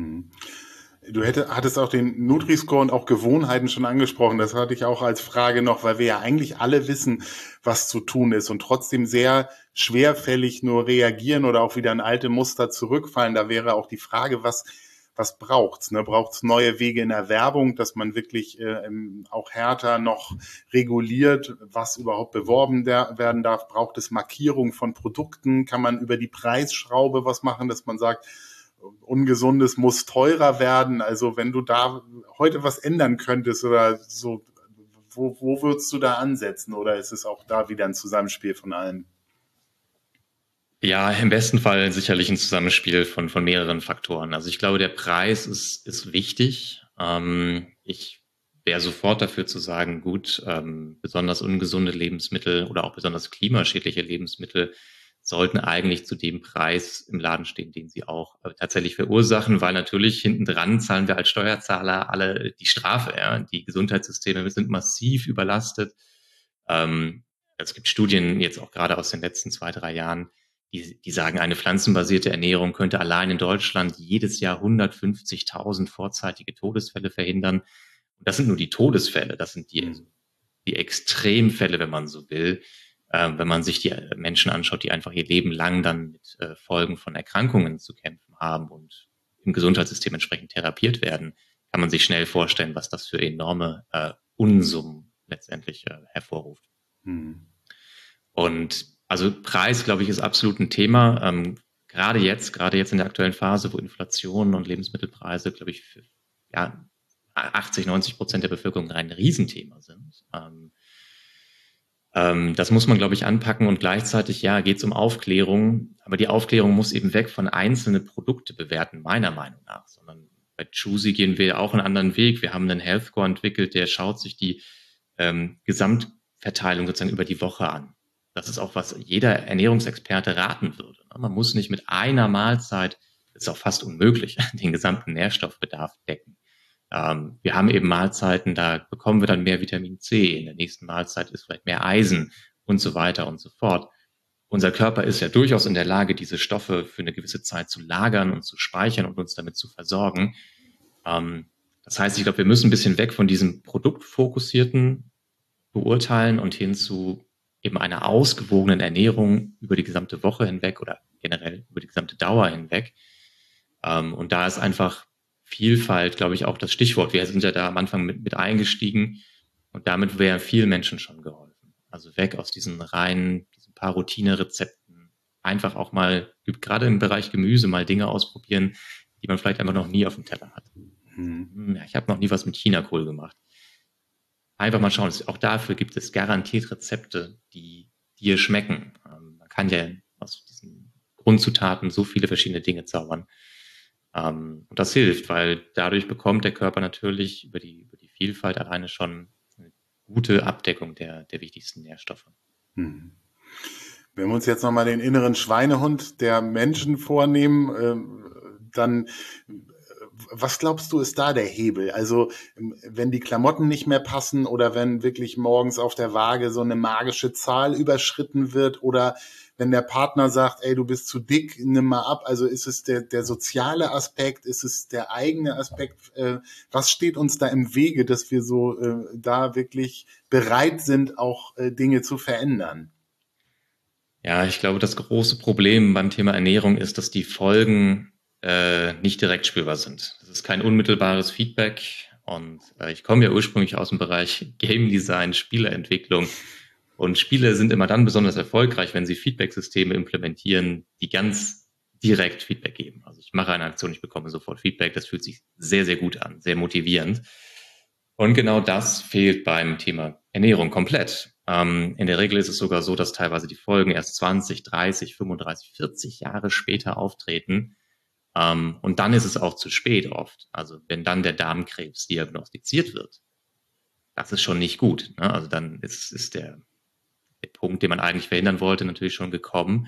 Du hattest auch den Nutri-Score und auch Gewohnheiten schon angesprochen. Das hatte ich auch als Frage noch, weil wir ja eigentlich alle wissen, was zu tun ist und trotzdem sehr schwerfällig nur reagieren oder auch wieder in alte Muster zurückfallen. Da wäre auch die Frage, was braucht's? Ne? Braucht's neue Wege in der Werbung, dass man wirklich auch härter noch reguliert, was überhaupt beworben werden darf? Braucht es Markierung von Produkten? Kann man über die Preisschraube was machen, dass man sagt, Ungesundes muss teurer werden? Also wenn du da heute was ändern könntest oder so, wo würdest du da ansetzen? Oder ist es auch da wieder ein Zusammenspiel von allem?
Ja, im besten Fall sicherlich ein Zusammenspiel von mehreren Faktoren. Also ich glaube, der Preis ist wichtig. Ich wäre sofort dafür zu sagen, gut, besonders ungesunde Lebensmittel oder auch besonders klimaschädliche Lebensmittel sollten eigentlich zu dem Preis im Laden stehen, den sie auch tatsächlich verursachen, weil natürlich hinten dran zahlen wir als Steuerzahler alle die Strafe. Ja? Die Gesundheitssysteme sind massiv überlastet. Es gibt Studien jetzt auch gerade aus den letzten 2-3 Jahren, die sagen, eine pflanzenbasierte Ernährung könnte allein in Deutschland jedes Jahr 150.000 vorzeitige Todesfälle verhindern. Und das sind nur die Todesfälle, das sind die Extremfälle, wenn man so will. Wenn man sich die Menschen anschaut, die einfach ihr Leben lang dann mit Folgen von Erkrankungen zu kämpfen haben und im Gesundheitssystem entsprechend therapiert werden, kann man sich schnell vorstellen, was das für enorme Unsummen letztendlich hervorruft. Und also Preis, glaube ich, ist absolut ein Thema. Gerade jetzt in der aktuellen Phase, wo Inflation und Lebensmittelpreise, glaube ich, für 80-90% der Bevölkerung ein Riesenthema sind. Das muss man, glaube ich, anpacken und gleichzeitig, ja, geht es um Aufklärung. Aber die Aufklärung muss eben weg von einzelnen Produkte bewerten, meiner Meinung nach, sondern Bei Choosy gehen wir auch einen anderen Weg. Wir haben einen Health Score entwickelt, der schaut sich die Gesamtverteilung sozusagen über die Woche an. Das ist auch, was jeder Ernährungsexperte raten würde. Man muss nicht mit einer Mahlzeit, das ist auch fast unmöglich, den gesamten Nährstoffbedarf decken. Wir haben eben Mahlzeiten, da bekommen wir dann mehr Vitamin C. In der nächsten Mahlzeit ist vielleicht mehr Eisen und so weiter und so fort. Unser Körper ist ja durchaus in der Lage, diese Stoffe für eine gewisse Zeit zu lagern und zu speichern und uns damit zu versorgen. Das heißt, ich glaube, wir müssen ein bisschen weg von diesem produktfokussierten Beurteilen und hin zu eben einer ausgewogenen Ernährung über die gesamte Woche hinweg oder generell über die gesamte Dauer hinweg. Und da ist einfach Vielfalt, glaube ich, auch das Stichwort. Wir sind ja da am Anfang mit eingestiegen und damit wäre vielen Menschen schon geholfen. Also weg aus diesen paar Routine-Rezepten. Einfach auch mal, gerade im Bereich Gemüse, mal Dinge ausprobieren, die man vielleicht einfach noch nie auf dem Teller hat. Ja, ich habe noch nie was mit Chinakohl gemacht. Einfach mal schauen. Auch dafür gibt es garantiert Rezepte, die dir schmecken. Man kann ja aus diesen Grundzutaten so viele verschiedene Dinge zaubern. Und das hilft, weil dadurch bekommt der Körper natürlich über die Vielfalt alleine schon eine gute Abdeckung der wichtigsten Nährstoffe.
Wenn wir uns jetzt nochmal den inneren Schweinehund der Menschen vornehmen, dann was glaubst du, ist da der Hebel? Also wenn die Klamotten nicht mehr passen oder wenn wirklich morgens auf der Waage so eine magische Zahl überschritten wird oder wenn der Partner sagt, ey, du bist zu dick, nimm mal ab. Also ist es der soziale Aspekt, ist es der eigene Aspekt? Was steht uns da im Wege, dass wir so da wirklich bereit sind, auch Dinge zu verändern?
Ja, ich glaube, das große Problem beim Thema Ernährung ist, dass die Folgen nicht direkt spürbar sind. Das ist kein unmittelbares Feedback und ich komme ja ursprünglich aus dem Bereich Game Design, Spieleentwicklung und Spiele sind immer dann besonders erfolgreich, wenn sie Feedback-Systeme implementieren, die ganz direkt Feedback geben. Also ich mache eine Aktion, ich bekomme sofort Feedback, das fühlt sich sehr, sehr gut an, sehr motivierend. Und genau das fehlt beim Thema Ernährung komplett. In der Regel ist es sogar so, dass teilweise die Folgen erst 20, 30, 35, 40 Jahre später auftreten. Und dann ist es auch zu spät oft. Also wenn dann der Darmkrebs diagnostiziert wird, das ist schon nicht gut. Ne? Also dann ist der Punkt, den man eigentlich verhindern wollte, natürlich schon gekommen.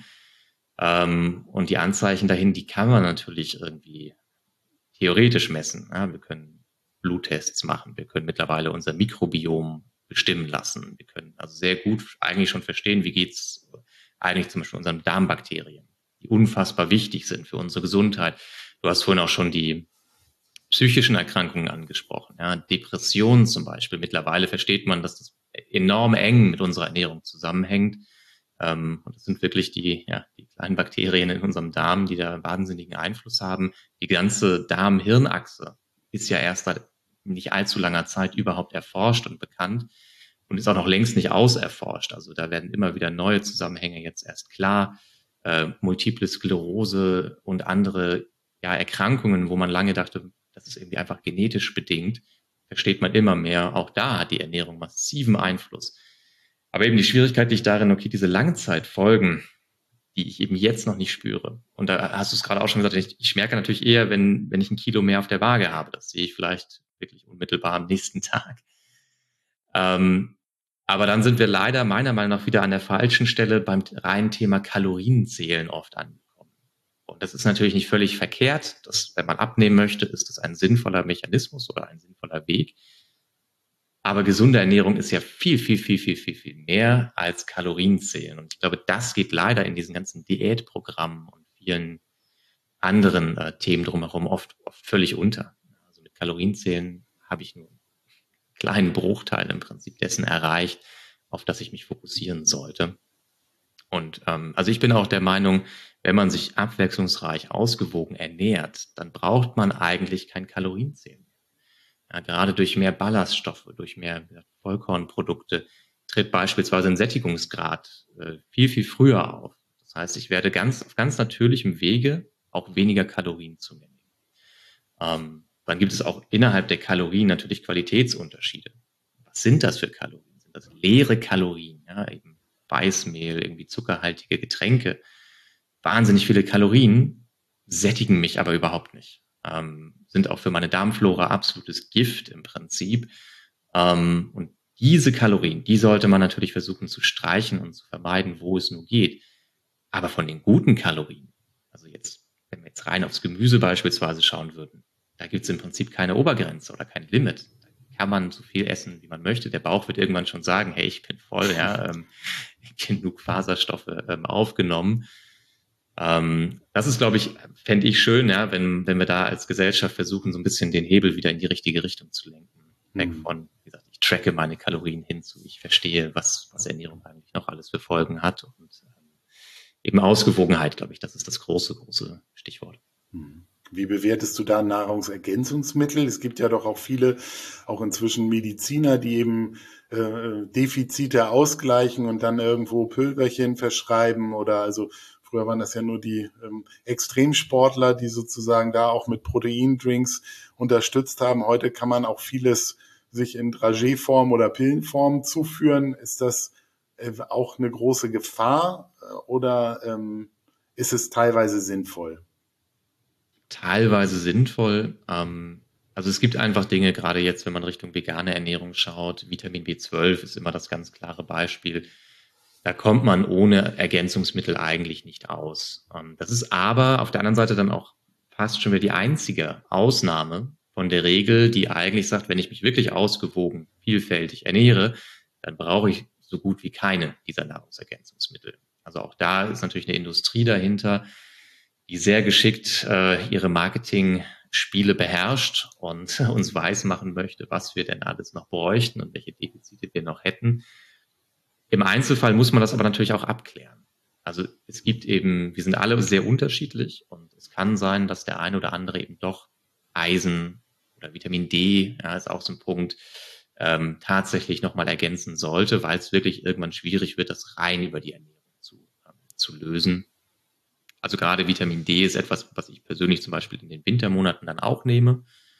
Und die Anzeichen dahin, die kann man natürlich irgendwie theoretisch messen. Ja? Wir können Bluttests machen. Wir können mittlerweile unser Mikrobiom bestimmen lassen. Wir können also sehr gut eigentlich schon verstehen, wie geht's eigentlich zum Beispiel unseren Darmbakterien, die unfassbar wichtig sind für unsere Gesundheit. Du hast vorhin auch schon die psychischen Erkrankungen angesprochen. Ja, Depressionen zum Beispiel. Mittlerweile versteht man, dass das enorm eng mit unserer Ernährung zusammenhängt. Und das sind wirklich die kleinen Bakterien in unserem Darm, die da einen wahnsinnigen Einfluss haben. Die ganze Darm-Hirn-Achse ist ja erst seit nicht allzu langer Zeit überhaupt erforscht und bekannt und ist auch noch längst nicht auserforscht. Also da werden immer wieder neue Zusammenhänge jetzt erst klar. Multiple Sklerose und andere Erkrankungen, wo man lange dachte, das ist irgendwie einfach genetisch bedingt, versteht man immer mehr. Auch da hat die Ernährung massiven Einfluss. Aber eben die Schwierigkeit liegt darin, okay, diese Langzeitfolgen, die ich eben jetzt noch nicht spüre. Und da hast du es gerade auch schon gesagt, ich merke natürlich eher, wenn ich 1 Kilo mehr auf der Waage habe. Das sehe ich vielleicht wirklich unmittelbar am nächsten Tag. Aber dann sind wir leider meiner Meinung nach wieder an der falschen Stelle beim reinen Thema Kalorienzählen oft angekommen. Und das ist natürlich nicht völlig verkehrt. Wenn man abnehmen möchte, ist das ein sinnvoller Mechanismus oder ein sinnvoller Weg. Aber gesunde Ernährung ist ja viel, viel, viel, viel, viel, viel mehr als Kalorienzählen. Und ich glaube, das geht leider in diesen ganzen Diätprogrammen und vielen anderen Themen drumherum oft völlig unter. Also mit Kalorienzählen habe ich nur einen kleinen Bruchteil im Prinzip dessen erreicht, auf das ich mich fokussieren sollte. Und also ich bin auch der Meinung, wenn man sich abwechslungsreich, ausgewogen ernährt, dann braucht man eigentlich kein Kalorienzählen mehr. Ja, gerade durch mehr Ballaststoffe, durch mehr Vollkornprodukte tritt beispielsweise ein Sättigungsgrad viel, viel früher auf. Das heißt, ich werde auf ganz natürlichem Wege auch weniger Kalorien zu mir nehmen. Dann gibt es auch innerhalb der Kalorien natürlich Qualitätsunterschiede. Was sind das für Kalorien? Sind das leere Kalorien? Ja, eben Weißmehl, irgendwie zuckerhaltige Getränke. Wahnsinnig viele Kalorien sättigen mich aber überhaupt nicht. sind auch für meine Darmflora absolutes Gift im Prinzip. Und diese Kalorien, die sollte man natürlich versuchen zu streichen und zu vermeiden, wo es nur geht. Aber von den guten Kalorien, also jetzt, wenn wir jetzt rein aufs Gemüse beispielsweise schauen würden, da gibt es im Prinzip keine Obergrenze oder kein Limit. Da kann man so viel essen, wie man möchte. Der Bauch wird irgendwann schon sagen, hey, ich bin voll, ja, genug Faserstoffe aufgenommen. Das ist, glaube ich, fände ich schön, ja, wenn wir da als Gesellschaft versuchen, so ein bisschen den Hebel wieder in die richtige Richtung zu lenken. Weg von, wie gesagt, ich tracke meine Kalorien hin zu, ich verstehe, was Ernährung eigentlich noch alles für Folgen hat und eben Ausgewogenheit, glaube ich, das ist das große Stichwort.
Wie bewertest du da Nahrungsergänzungsmittel? Es gibt ja doch auch viele, auch inzwischen Mediziner, die eben Defizite ausgleichen und dann irgendwo Pülverchen verschreiben oder also früher waren das ja nur die Extremsportler, die sozusagen da auch mit Proteindrinks unterstützt haben. Heute kann man auch vieles sich in Dragee-Form oder Pillenform zuführen. Ist das auch eine große Gefahr oder ist es teilweise sinnvoll?
Teilweise sinnvoll. Also es gibt einfach Dinge, gerade jetzt, wenn man Richtung vegane Ernährung schaut, Vitamin B12 ist immer das ganz klare Beispiel. Da kommt man ohne Ergänzungsmittel eigentlich nicht aus. Das ist aber auf der anderen Seite dann auch fast schon wieder die einzige Ausnahme von der Regel, die eigentlich sagt, wenn ich mich wirklich ausgewogen, vielfältig ernähre, dann brauche ich so gut wie keine dieser Nahrungsergänzungsmittel. Also auch da ist natürlich eine Industrie dahinter, die sehr geschickt ihre Marketing-Spiele beherrscht und uns weismachen möchte, was wir denn alles noch bräuchten und welche Defizite wir noch hätten. Im Einzelfall muss man das aber natürlich auch abklären. Also es gibt eben, wir sind alle sehr unterschiedlich und es kann sein, dass der eine oder andere eben doch Eisen oder Vitamin D, ja, ist auch so ein Punkt, tatsächlich nochmal ergänzen sollte, weil es wirklich irgendwann schwierig wird, das rein über die Ernährung zu lösen. Also gerade Vitamin D ist etwas, was ich persönlich zum Beispiel in den Wintermonaten dann auch nehme.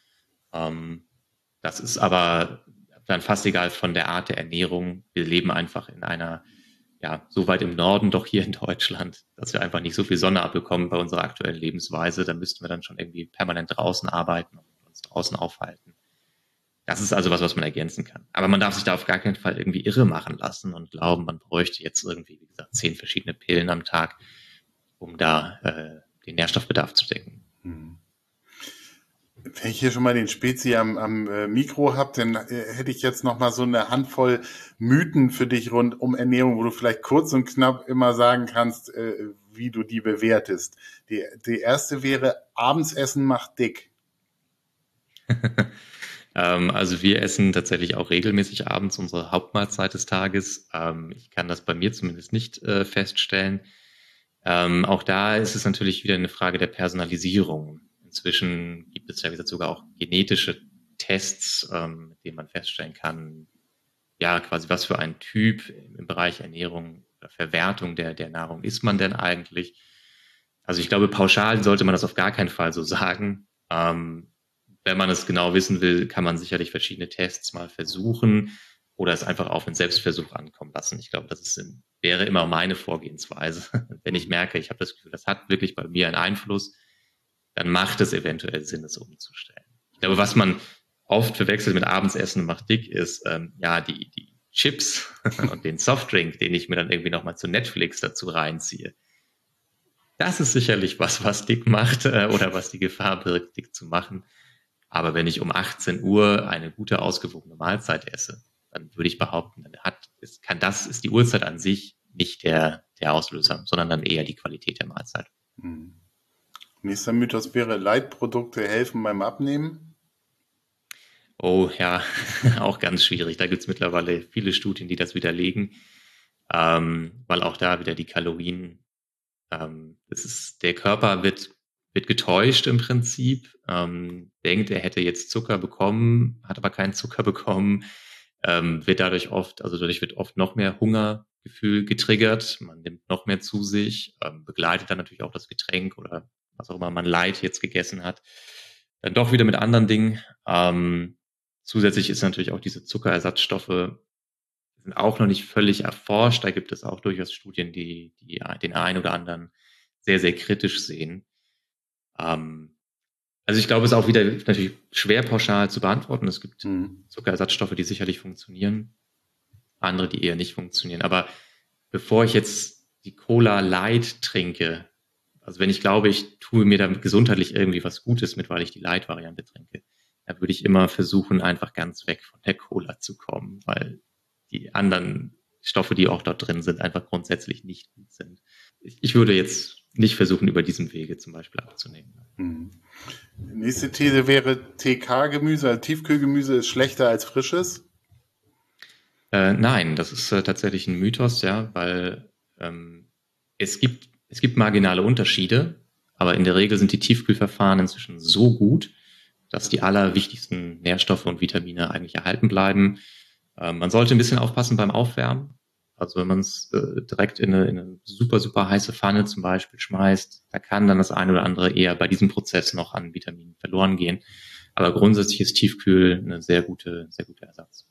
Das ist aber dann fast egal von der Art der Ernährung. Wir leben einfach in einer, ja, so weit im Norden doch hier in Deutschland, dass wir einfach nicht so viel Sonne abbekommen bei unserer aktuellen Lebensweise. Da müssten wir dann schon irgendwie permanent draußen arbeiten und uns draußen aufhalten. Das ist also was man ergänzen kann. Aber man darf sich da auf gar keinen Fall irgendwie irre machen lassen und glauben, man bräuchte jetzt irgendwie, wie gesagt, 10 verschiedene Pillen am Tag, um da den Nährstoffbedarf zu decken.
Wenn ich hier schon mal den Spezi am Mikro habe, dann hätte ich jetzt noch mal so eine Handvoll Mythen für dich rund um Ernährung, wo du vielleicht kurz und knapp immer sagen kannst, wie du die bewertest. Die erste wäre, abends essen macht dick.
Also wir essen tatsächlich auch regelmäßig abends unsere Hauptmahlzeit des Tages. Ich kann das bei mir zumindest nicht feststellen. Auch da ist es natürlich wieder eine Frage der Personalisierung. Inzwischen gibt es ja, wie gesagt, sogar auch genetische Tests, mit denen man feststellen kann, ja, quasi was für ein Typ im Bereich Ernährung oder Verwertung der Nahrung ist man denn eigentlich. Also ich glaube, pauschal sollte man das auf gar keinen Fall so sagen. Wenn man es genau wissen will, kann man sicherlich verschiedene Tests mal versuchen oder es einfach auf einen Selbstversuch ankommen lassen. Ich glaube, wäre immer meine Vorgehensweise. Wenn ich merke, ich habe das Gefühl, das hat wirklich bei mir einen Einfluss, dann macht es eventuell Sinn, es umzustellen. Ich glaube, was man oft verwechselt mit Abendsessen macht dick, ist ja die Chips und den Softdrink, den ich mir dann irgendwie nochmal zu Netflix dazu reinziehe. Das ist sicherlich was dick macht oder was die Gefahr birgt, dick zu machen. Aber wenn ich um 18 Uhr eine gute, ausgewogene Mahlzeit esse, dann würde ich behaupten, ist die Uhrzeit an sich nicht der Auslöser, sondern dann eher die Qualität der Mahlzeit.
Nächster Mythos wäre, Leitprodukte helfen beim Abnehmen.
Oh ja, auch ganz schwierig. Da gibt es mittlerweile viele Studien, die das widerlegen, weil auch da wieder die Kalorien, der Körper wird getäuscht im Prinzip, denkt, er hätte jetzt Zucker bekommen, hat aber keinen Zucker bekommen, dadurch wird oft noch mehr Hungergefühl getriggert, man nimmt noch mehr zu sich, begleitet dann natürlich auch das Getränk oder was auch immer man light jetzt gegessen hat, dann doch wieder mit anderen Dingen. Zusätzlich ist natürlich auch diese Zuckerersatzstoffe sind auch noch nicht völlig erforscht. Da gibt es auch durchaus Studien, die den einen oder anderen sehr, sehr kritisch sehen. Also ich glaube, es ist auch wieder natürlich schwer pauschal zu beantworten. Es gibt Zuckerersatzstoffe, die sicherlich funktionieren, andere, die eher nicht funktionieren. Aber bevor ich jetzt die Cola Light trinke, also wenn ich glaube, ich tue mir damit gesundheitlich irgendwie was Gutes mit, weil ich die Light-Variante trinke, da würde ich immer versuchen, einfach ganz weg von der Cola zu kommen, weil die anderen Stoffe, die auch dort drin sind, einfach grundsätzlich nicht gut sind. Ich würde jetzt nicht versuchen, über diesen Wege zum Beispiel abzunehmen.
Nächste These wäre, TK-Gemüse, also Tiefkühlgemüse ist schlechter als frisches?
Nein, das ist tatsächlich ein Mythos, ja, weil es gibt marginale Unterschiede, aber in der Regel sind die Tiefkühlverfahren inzwischen so gut, dass die allerwichtigsten Nährstoffe und Vitamine eigentlich erhalten bleiben. Man sollte ein bisschen aufpassen beim Aufwärmen. Also wenn man es direkt in eine super, super heiße Pfanne zum Beispiel schmeißt, da kann dann das eine oder andere eher bei diesem Prozess noch an Vitaminen verloren gehen. Aber grundsätzlich ist Tiefkühl eine sehr gute Ersatz.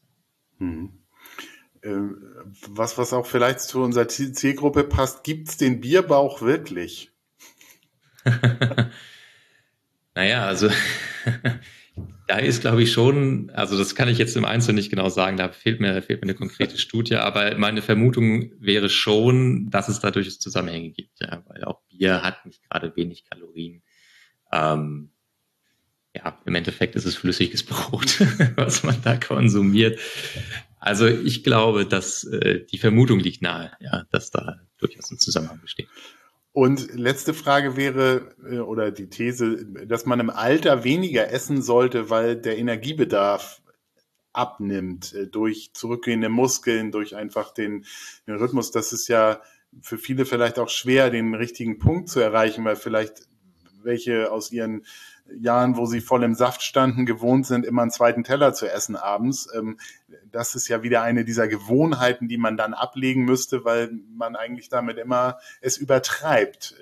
Was auch vielleicht zu unserer Zielgruppe passt, gibt's den Bierbauch wirklich?
Naja, also da ist, glaube ich, schon, also das kann ich jetzt im Einzelnen nicht genau sagen, da fehlt mir eine konkrete Studie, aber meine Vermutung wäre schon, dass es da durchaus Zusammenhänge gibt, ja, weil auch Bier hat nicht gerade wenig Kalorien. Ja, im Endeffekt ist es flüssiges Brot, was man da konsumiert. Also ich glaube, dass die Vermutung liegt nahe, ja, dass da durchaus ein Zusammenhang besteht.
Und letzte Frage wäre, oder die These, dass man im Alter weniger essen sollte, weil der Energiebedarf abnimmt durch zurückgehende Muskeln, durch einfach den Rhythmus. Das ist ja für viele vielleicht auch schwer, den richtigen Punkt zu erreichen, weil vielleicht welche aus ihren Jahren, wo sie voll im Saft standen, gewohnt sind, immer einen zweiten Teller zu essen abends. Das ist ja wieder eine dieser Gewohnheiten, die man dann ablegen müsste, weil man eigentlich damit immer es übertreibt.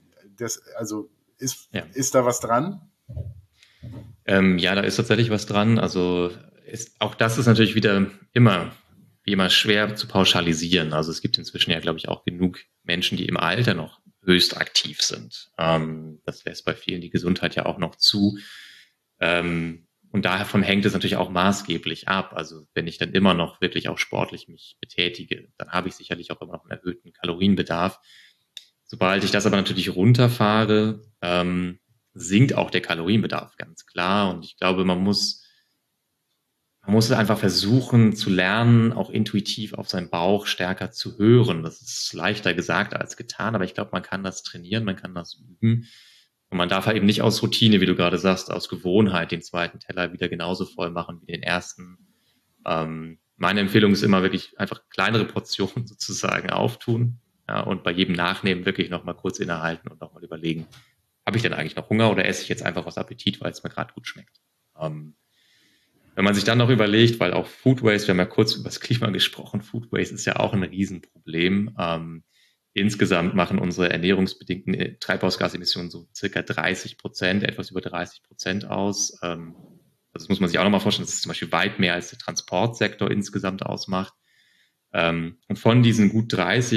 Ist da was dran?
Ja, da ist tatsächlich was dran. Also auch das ist natürlich wieder immer schwer zu pauschalisieren. Also es gibt inzwischen ja, glaube ich, auch genug Menschen, die im Alter noch höchst aktiv sind. Das lässt bei vielen die Gesundheit ja auch noch zu. Und davon hängt es natürlich auch maßgeblich ab. Also wenn ich dann immer noch wirklich auch sportlich mich betätige, dann habe ich sicherlich auch immer noch einen erhöhten Kalorienbedarf. Sobald ich das aber natürlich runterfahre, sinkt auch der Kalorienbedarf, ganz klar. Und ich glaube, man muss einfach versuchen zu lernen, auch intuitiv auf seinen Bauch stärker zu hören. Das ist leichter gesagt als getan, aber ich glaube, man kann das trainieren, man kann das üben. Und man darf halt eben nicht aus Routine, wie du gerade sagst, aus Gewohnheit den zweiten Teller wieder genauso voll machen wie den ersten. Meine Empfehlung ist immer wirklich einfach kleinere Portionen sozusagen auftun, ja, und bei jedem Nachnehmen wirklich nochmal kurz innehalten und nochmal überlegen, habe ich denn eigentlich noch Hunger oder esse ich jetzt einfach aus Appetit, weil es mir gerade gut schmeckt. Wenn man sich dann noch überlegt, weil auch Food Waste, wir haben ja kurz über das Klima gesprochen, Food Waste ist ja auch ein Riesenproblem. Insgesamt machen unsere ernährungsbedingten Treibhausgasemissionen so circa 30%, etwas über 30% aus. Das muss man sich auch nochmal vorstellen, dass es zum Beispiel weit mehr als der Transportsektor insgesamt ausmacht. Und von diesen gut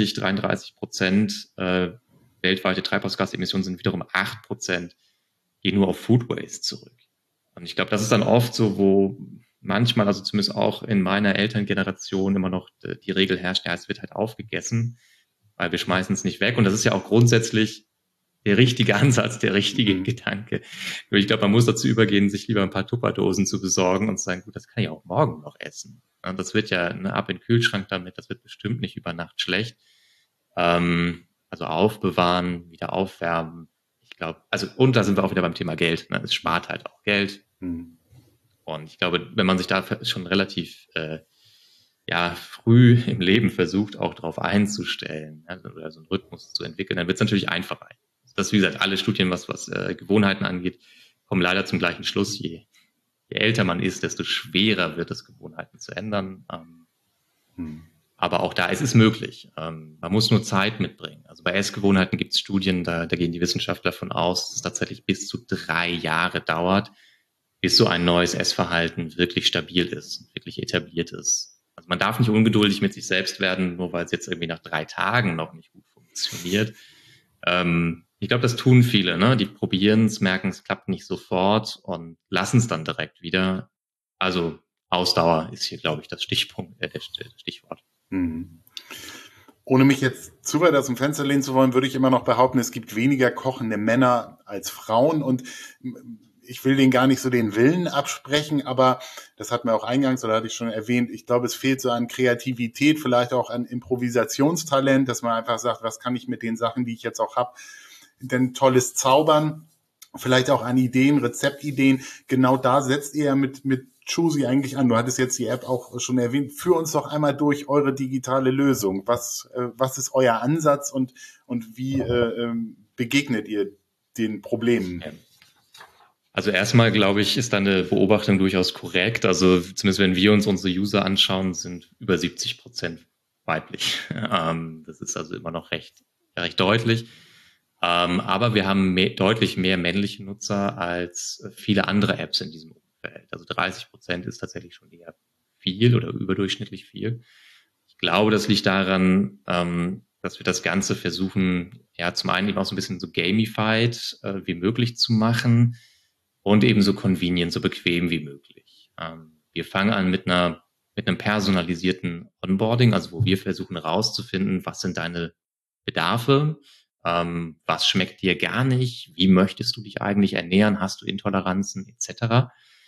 33% weltweite Treibhausgasemissionen sind wiederum 8% gehen nur auf Food Waste zurück. Und ich glaube, das ist dann oft so, wo manchmal, also zumindest auch in meiner Elterngeneration immer noch die Regel herrscht, ja, es wird halt aufgegessen, weil wir schmeißen es nicht weg. Und das ist ja auch grundsätzlich der richtige Ansatz, der richtige Gedanke. Nur ich glaube, man muss dazu übergehen, sich lieber ein paar Tupperdosen zu besorgen und zu sagen, gut, das kann ich auch morgen noch essen. Und das wird ja ab in den Kühlschrank damit, das wird bestimmt nicht über Nacht schlecht. Also aufbewahren, wieder aufwärmen. Ich glaube, also, und da sind wir auch wieder beim Thema Geld. Ne? Es spart halt auch Geld. Und ich glaube, wenn man sich da schon relativ früh im Leben versucht, auch darauf einzustellen, oder so einen Rhythmus zu entwickeln, dann wird es natürlich einfacher. Das, wie gesagt, alle Studien, was Gewohnheiten angeht, kommen leider zum gleichen Schluss. Je älter man ist, desto schwerer wird es, Gewohnheiten zu ändern. Aber auch da ist es möglich. Man muss nur Zeit mitbringen. Also bei Essgewohnheiten gibt es Studien, da gehen die Wissenschaftler davon aus, dass es tatsächlich bis zu 3 Jahre dauert, bis so ein neues Essverhalten wirklich stabil ist, wirklich etabliert ist. Also man darf nicht ungeduldig mit sich selbst werden, nur weil es jetzt irgendwie nach 3 Tagen noch nicht gut funktioniert. Ich glaube, das tun viele, ne? Die probieren es, merken, es klappt nicht sofort und lassen es dann direkt wieder. Also Ausdauer ist hier, glaube ich, das Stichwort.
Mhm. Ohne mich jetzt zu weit aus dem Fenster lehnen zu wollen, würde ich immer noch behaupten, es gibt weniger kochende Männer als Frauen. Und ich will denen gar nicht so den Willen absprechen, aber das hat mir auch eingangs, oder hatte ich schon erwähnt, ich glaube, es fehlt so an Kreativität, vielleicht auch an Improvisationstalent, dass man einfach sagt, was kann ich mit den Sachen, die ich jetzt auch habe, denn Tolles zaubern, vielleicht auch an Ideen, Rezeptideen. Genau da setzt ihr ja mit Choosy eigentlich an. Du hattest jetzt die App auch schon erwähnt. Führ uns doch einmal durch eure digitale Lösung. Was ist euer Ansatz und wie begegnet ihr den Problemen?
Also erstmal, glaube ich, ist deine Beobachtung durchaus korrekt. Also zumindest wenn wir uns unsere User anschauen, sind über 70% weiblich. Das ist also immer noch recht deutlich. Aber wir haben deutlich mehr männliche Nutzer als viele andere Apps in diesem Umfeld. Also 30% ist tatsächlich schon eher viel oder überdurchschnittlich viel. Ich glaube, das liegt daran, dass wir das Ganze versuchen, ja, zum einen eben auch so ein bisschen so gamified wie möglich zu machen und eben so convenient, so bequem wie möglich. Wir fangen an mit einem personalisierten Onboarding, also wo wir versuchen herauszufinden, was sind deine Bedarfe, was schmeckt dir gar nicht, wie möchtest du dich eigentlich ernähren, hast du Intoleranzen etc.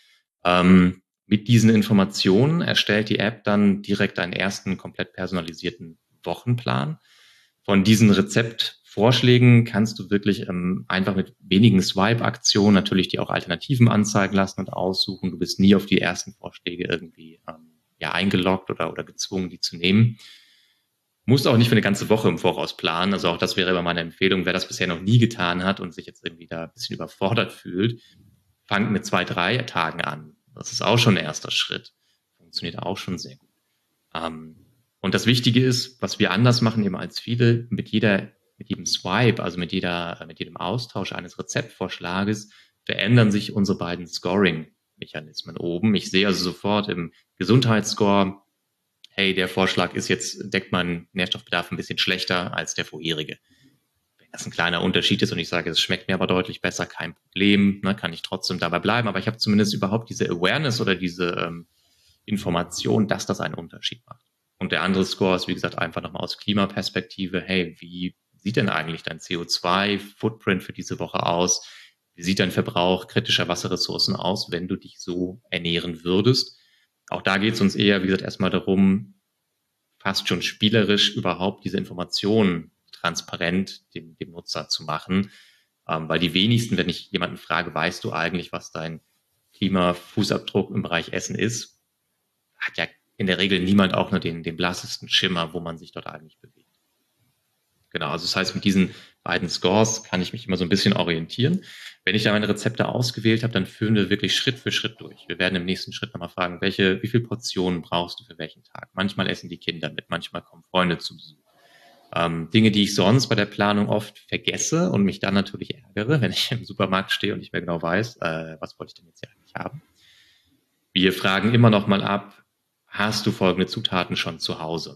Mit diesen Informationen erstellt die App dann direkt einen ersten komplett personalisierten Wochenplan. Von diesen Rezeptvorschlägen kannst du wirklich einfach mit wenigen Swipe-Aktionen natürlich dir auch Alternativen anzeigen lassen und aussuchen. Du bist nie auf die ersten Vorschläge irgendwie eingeloggt oder gezwungen, die zu nehmen. Musst auch nicht für eine ganze Woche im Voraus planen. Also auch das wäre immer meine Empfehlung, wer das bisher noch nie getan hat und sich jetzt irgendwie da ein bisschen überfordert fühlt, fangt mit 2, 3 Tagen an. Das ist auch schon ein erster Schritt. Funktioniert auch schon sehr gut. Und das Wichtige ist, was wir anders machen eben als viele, mit jedem Swipe, also mit jedem Austausch eines Rezeptvorschlages, verändern sich unsere beiden Scoring-Mechanismen oben. Ich sehe also sofort im Gesundheitsscore, hey, der Vorschlag deckt meinen Nährstoffbedarf ein bisschen schlechter als der vorherige. Wenn das ein kleiner Unterschied ist und ich sage, es schmeckt mir aber deutlich besser, kein Problem, ne, kann ich trotzdem dabei bleiben. Aber ich habe zumindest überhaupt diese Awareness oder diese Information, dass das einen Unterschied macht. Und der andere Score ist, wie gesagt, einfach nochmal aus Klimaperspektive, hey, wie sieht denn eigentlich dein CO2-Footprint für diese Woche aus? Wie sieht dein Verbrauch kritischer Wasserressourcen aus, wenn du dich so ernähren würdest? Auch da geht es uns eher, wie gesagt, erstmal darum, fast schon spielerisch überhaupt diese Informationen transparent dem Nutzer zu machen. Weil die wenigsten, wenn ich jemanden frage, weißt du eigentlich, was dein Klimafußabdruck im Bereich Essen ist, hat ja in der Regel niemand auch nur den blassesten Schimmer, wo man sich dort eigentlich bewegt. Genau, also das heißt, mit diesen beiden Scores kann ich mich immer so ein bisschen orientieren. Wenn ich da meine Rezepte ausgewählt habe, dann führen wir wirklich Schritt für Schritt durch. Wir werden im nächsten Schritt nochmal fragen, wie viele Portionen brauchst du für welchen Tag? Manchmal essen die Kinder mit, manchmal kommen Freunde zu Besuch. Dinge, die ich sonst bei der Planung oft vergesse und mich dann natürlich ärgere, wenn ich im Supermarkt stehe und nicht mehr genau weiß, was wollte ich denn jetzt hier eigentlich haben. Wir fragen immer noch mal ab, hast du folgende Zutaten schon zu Hause?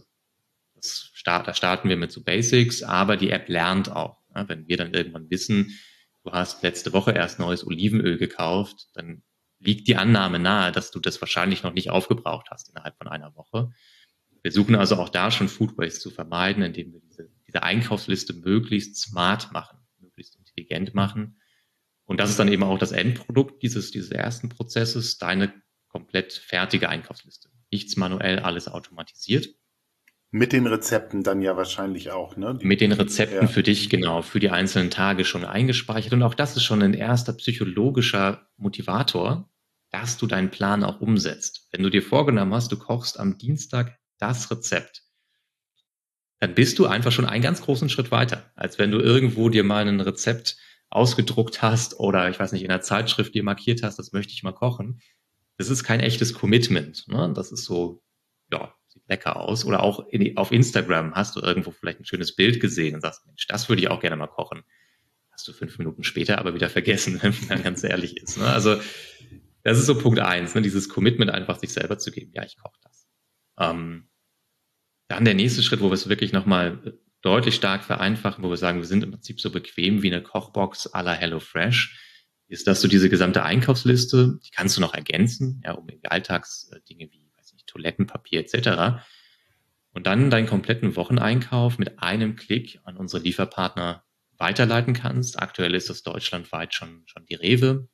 Da starten wir mit so Basics, aber die App lernt auch. Ja, wenn wir dann irgendwann wissen, du hast letzte Woche erst neues Olivenöl gekauft, dann liegt die Annahme nahe, dass du das wahrscheinlich noch nicht aufgebraucht hast innerhalb von einer Woche. Wir suchen also auch da schon Food Waste zu vermeiden, indem wir diese Einkaufsliste möglichst smart machen, möglichst intelligent machen. Und das ist dann eben auch das Endprodukt dieses ersten Prozesses, deine komplett fertige Einkaufsliste. Nichts manuell, alles automatisiert.
Mit den Rezepten dann ja wahrscheinlich auch, ne?
Mit den Rezepten für dich, genau, für die einzelnen Tage schon eingespeichert. Und auch das ist schon ein erster psychologischer Motivator, dass du deinen Plan auch umsetzt. Wenn du dir vorgenommen hast, du kochst am Dienstag das Rezept, dann bist du einfach schon einen ganz großen Schritt weiter, als wenn du irgendwo dir mal ein Rezept ausgedruckt hast oder, ich weiß nicht, in einer Zeitschrift dir markiert hast, das möchte ich mal kochen. Das ist kein echtes Commitment. Ne? Das ist so, ja, sieht lecker aus. Oder auch auf Instagram hast du irgendwo vielleicht ein schönes Bild gesehen und sagst, Mensch, das würde ich auch gerne mal kochen. Hast du 5 Minuten später aber wieder vergessen, wenn man ganz ehrlich ist. Ne? Also das ist so Punkt 1, ne? Dieses Commitment einfach sich selber zu geben. Ja, ich koche das. Dann der nächste Schritt, wo wir es wirklich nochmal deutlich stark vereinfachen, wo wir sagen, wir sind im Prinzip so bequem wie eine Kochbox à la HelloFresh, ist, dass du diese gesamte Einkaufsliste, die kannst du noch ergänzen, ja, um Alltagsdinge wie, weiß nicht, Toilettenpapier etc. Und dann deinen kompletten Wocheneinkauf mit einem Klick an unsere Lieferpartner weiterleiten kannst. Aktuell ist das deutschlandweit schon die Rewe.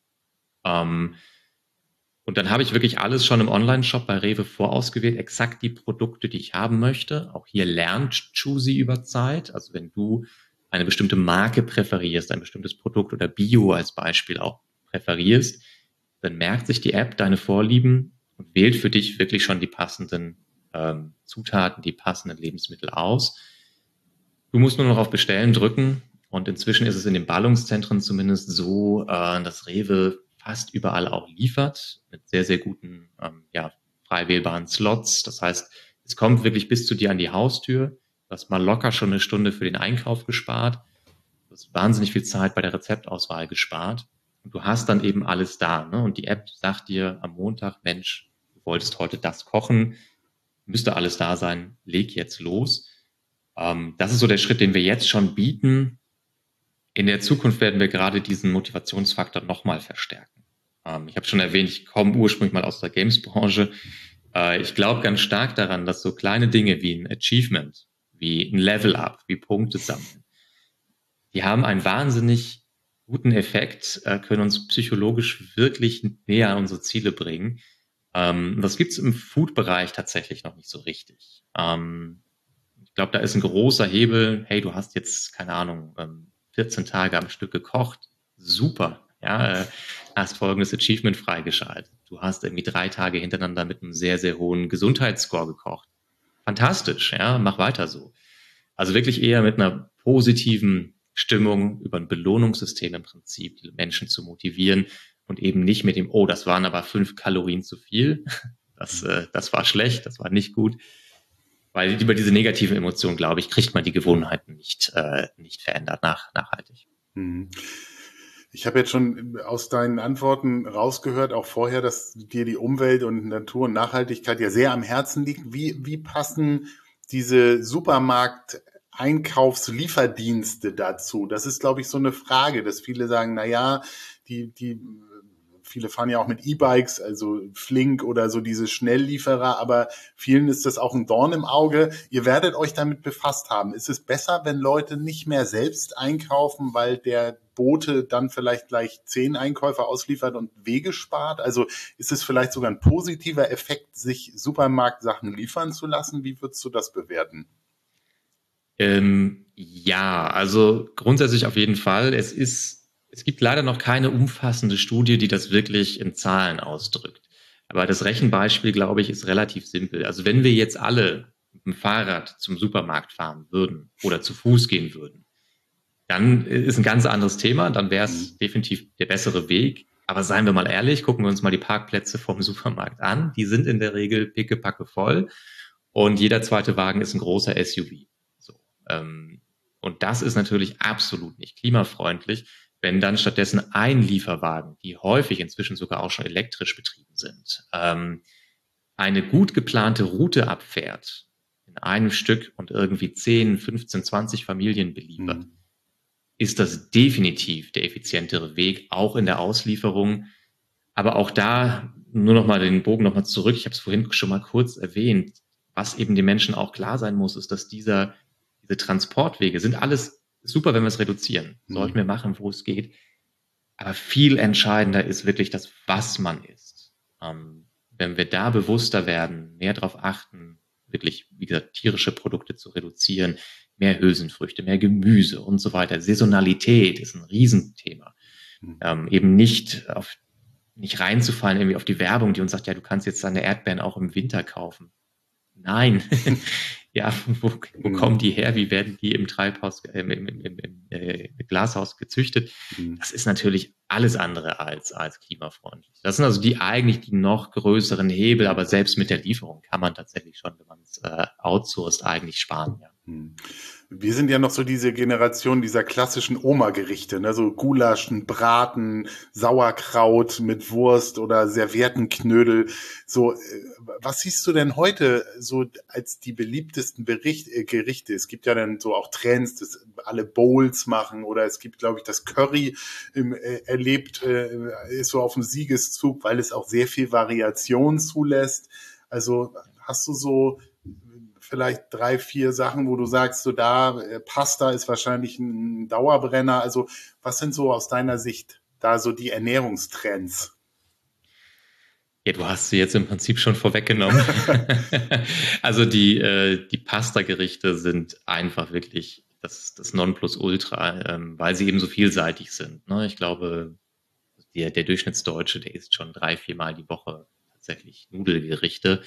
Und dann habe ich wirklich alles schon im Online-Shop bei Rewe vorausgewählt, exakt die Produkte, die ich haben möchte. Auch hier lernt Choosy über Zeit. Also wenn du eine bestimmte Marke präferierst, ein bestimmtes Produkt oder Bio als Beispiel auch präferierst, dann merkt sich die App deine Vorlieben und wählt für dich wirklich schon die passenden Zutaten, die passenden Lebensmittel aus. Du musst nur noch auf Bestellen drücken und inzwischen ist es in den Ballungszentren zumindest so, dass Rewe fast überall auch liefert, mit sehr, sehr guten, frei wählbaren Slots. Das heißt, es kommt wirklich bis zu dir an die Haustür. Du hast mal locker schon eine Stunde für den Einkauf gespart. Du hast wahnsinnig viel Zeit bei der Rezeptauswahl gespart. Und du hast dann eben alles da, ne? Und die App sagt dir am Montag, Mensch, du wolltest heute das kochen, müsste alles da sein, leg jetzt los. Das ist so der Schritt, den wir jetzt schon bieten. In der Zukunft werden wir gerade diesen Motivationsfaktor nochmal verstärken. Ich habe schon erwähnt, ich komme ursprünglich mal aus der Games-Branche. Ich glaube ganz stark daran, dass so kleine Dinge wie ein Achievement, wie ein Level-Up, wie Punkte sammeln, die haben einen wahnsinnig guten Effekt, können uns psychologisch wirklich näher an unsere Ziele bringen. Das gibt's im Food-Bereich tatsächlich noch nicht so richtig. Ich glaube, da ist ein großer Hebel. Hey, du hast jetzt, keine Ahnung, 14 Tage am Stück gekocht. Super. Ja, hast folgendes Achievement freigeschaltet. Du hast irgendwie 3 Tage hintereinander mit einem sehr, sehr hohen Gesundheitsscore gekocht. Fantastisch. Ja, mach weiter so. Also wirklich eher mit einer positiven Stimmung über ein Belohnungssystem im Prinzip, die Menschen zu motivieren und eben nicht mit dem, oh, das waren aber 5 Kalorien zu viel. Das war schlecht, das war nicht gut. Weil über diese negativen Emotionen, glaube ich, kriegt man die Gewohnheiten nicht verändert nachhaltig.
Ich habe jetzt schon aus deinen Antworten rausgehört, auch vorher, dass dir die Umwelt und Natur und Nachhaltigkeit ja sehr am Herzen liegt. Wie passen diese Supermarkt-Einkaufslieferdienste dazu? Das ist, glaube ich, so eine Frage, dass viele sagen, na ja, viele fahren ja auch mit E-Bikes, also Flink oder so diese Schnelllieferer, aber vielen ist das auch ein Dorn im Auge. Ihr werdet euch damit befasst haben. Ist es besser, wenn Leute nicht mehr selbst einkaufen, weil der Bote dann vielleicht gleich 10 Einkäufe ausliefert und Wege spart? Also ist es vielleicht sogar ein positiver Effekt, sich Supermarktsachen liefern zu lassen? Wie würdest du das bewerten?
Ja, also grundsätzlich auf jeden Fall. Es gibt leider noch keine umfassende Studie, die das wirklich in Zahlen ausdrückt. Aber das Rechenbeispiel, glaube ich, ist relativ simpel. Also wenn wir jetzt alle mit dem Fahrrad zum Supermarkt fahren würden oder zu Fuß gehen würden, dann ist ein ganz anderes Thema. Dann wäre es definitiv der bessere Weg. Aber seien wir mal ehrlich, gucken wir uns mal die Parkplätze vom Supermarkt an. Die sind in der Regel pickepacke voll. Und jeder zweite Wagen ist ein großer SUV. So, und das ist natürlich absolut nicht klimafreundlich, wenn dann stattdessen ein Lieferwagen, die häufig inzwischen sogar auch schon elektrisch betrieben sind, eine gut geplante Route abfährt, in einem Stück und irgendwie 10, 15, 20 Familien beliefert, ist das definitiv der effizientere Weg, auch in der Auslieferung. Aber auch da, nur nochmal den Bogen nochmal zurück, ich habe es vorhin schon mal kurz erwähnt, was eben den Menschen auch klar sein muss, ist, dass diese Transportwege sind alles super, wenn wir es reduzieren. Sollten wir machen, wo es geht. Aber viel entscheidender ist wirklich das, was man isst. Wenn wir da bewusster werden, mehr darauf achten, wirklich, wie gesagt, tierische Produkte zu reduzieren, mehr Hülsenfrüchte, mehr Gemüse und so weiter. Saisonalität ist ein Riesenthema. Eben nicht reinzufallen irgendwie auf die Werbung, die uns sagt, ja, du kannst jetzt deine Erdbeeren auch im Winter kaufen. Nein. Ja, wo kommen die her? Wie werden die im Treibhaus, im Glashaus gezüchtet? Das ist natürlich alles andere als klimafreundlich. Das sind also die noch größeren Hebel, aber selbst mit der Lieferung kann man tatsächlich schon, wenn man es outsourced, eigentlich sparen, ja.
Hm. Wir sind ja noch so diese Generation dieser klassischen Oma-Gerichte, ne? So Gulasch, ein Braten, Sauerkraut mit Wurst oder Serviettenknödel. So, was siehst du denn heute so als die beliebtesten Gerichte? Es gibt ja dann so auch Trends, dass alle Bowls machen oder es gibt, glaube ich, das Curry ist so auf dem Siegeszug, weil es auch sehr viel Variation zulässt. Also hast du so vielleicht 3, 4 Sachen, wo du sagst, so da, Pasta ist wahrscheinlich ein Dauerbrenner. Also was sind so aus deiner Sicht da so die Ernährungstrends?
Ja, du hast sie jetzt im Prinzip schon vorweggenommen. Also die Pasta-Gerichte sind einfach wirklich das Nonplusultra, weil sie eben so vielseitig sind. Ne? Ich glaube, der Durchschnittsdeutsche, der isst schon 3, 4 Mal die Woche tatsächlich Nudelgerichte.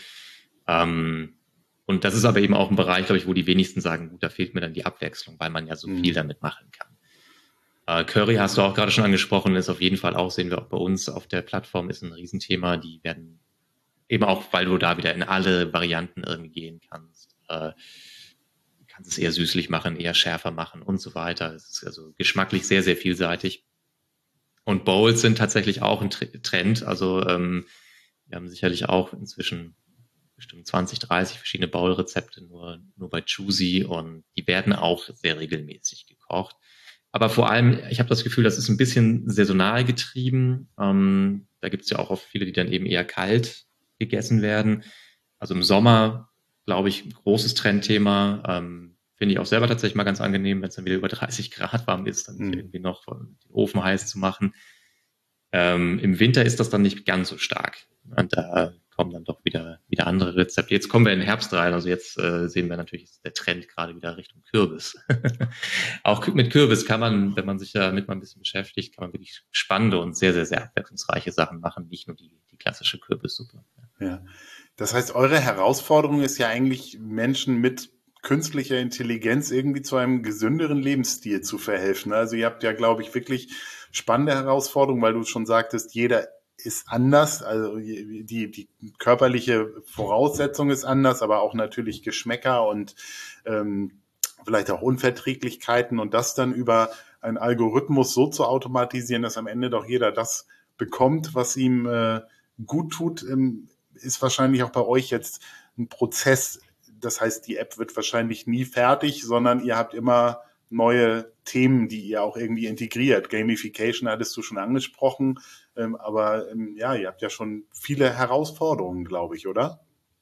Und das ist aber eben auch ein Bereich, glaube ich, wo die wenigsten sagen, gut, da fehlt mir dann die Abwechslung, weil man ja so viel damit machen kann. Curry hast du auch gerade schon angesprochen, ist auf jeden Fall auch, sehen wir auch bei uns auf der Plattform, ist ein Riesenthema. Die werden eben auch, weil du da wieder in alle Varianten irgendwie gehen kannst. Kannst es eher süßlich machen, eher schärfer machen und so weiter. Es ist also geschmacklich sehr, sehr vielseitig. Und Bowls sind tatsächlich auch ein Trend. Also wir haben sicherlich auch inzwischen bestimmt 20, 30 verschiedene Bowl-Rezepte nur bei Choosy und die werden auch sehr regelmäßig gekocht. Aber vor allem, ich habe das Gefühl, das ist ein bisschen saisonal getrieben. Da gibt es ja auch oft viele, die dann eben eher kalt gegessen werden. Also im Sommer, glaube ich, ein großes Trendthema. Finde ich auch selber tatsächlich mal ganz angenehm, wenn es dann wieder über 30 Grad warm ist, dann nicht irgendwie noch den Ofen heiß zu machen. Im Winter ist das dann nicht ganz so stark. Und da kommen dann doch wieder andere Rezepte. Jetzt kommen wir in den Herbst rein. Also jetzt sehen wir natürlich, ist der Trend gerade wieder Richtung Kürbis. Auch mit Kürbis kann man, wenn man sich damit mal ein bisschen beschäftigt, kann man wirklich spannende und sehr, sehr, sehr abwechslungsreiche Sachen machen. Nicht nur die klassische Kürbissuppe.
Ja. Das heißt, eure Herausforderung ist ja eigentlich, Menschen mit künstlicher Intelligenz irgendwie zu einem gesünderen Lebensstil zu verhelfen. Also ihr habt ja, glaube ich, wirklich spannende Herausforderungen, weil du schon sagtest, jeder ist anders. Also die körperliche Voraussetzung ist anders, aber auch natürlich Geschmäcker und vielleicht auch Unverträglichkeiten und das dann über einen Algorithmus so zu automatisieren, dass am Ende doch jeder das bekommt, was ihm gut tut, ist wahrscheinlich auch bei euch jetzt ein Prozess. Das heißt, die App wird wahrscheinlich nie fertig, sondern ihr habt immer neue Themen, die ihr auch irgendwie integriert. Gamification hattest du schon angesprochen, aber ja, ihr habt ja schon viele Herausforderungen, glaube ich, oder?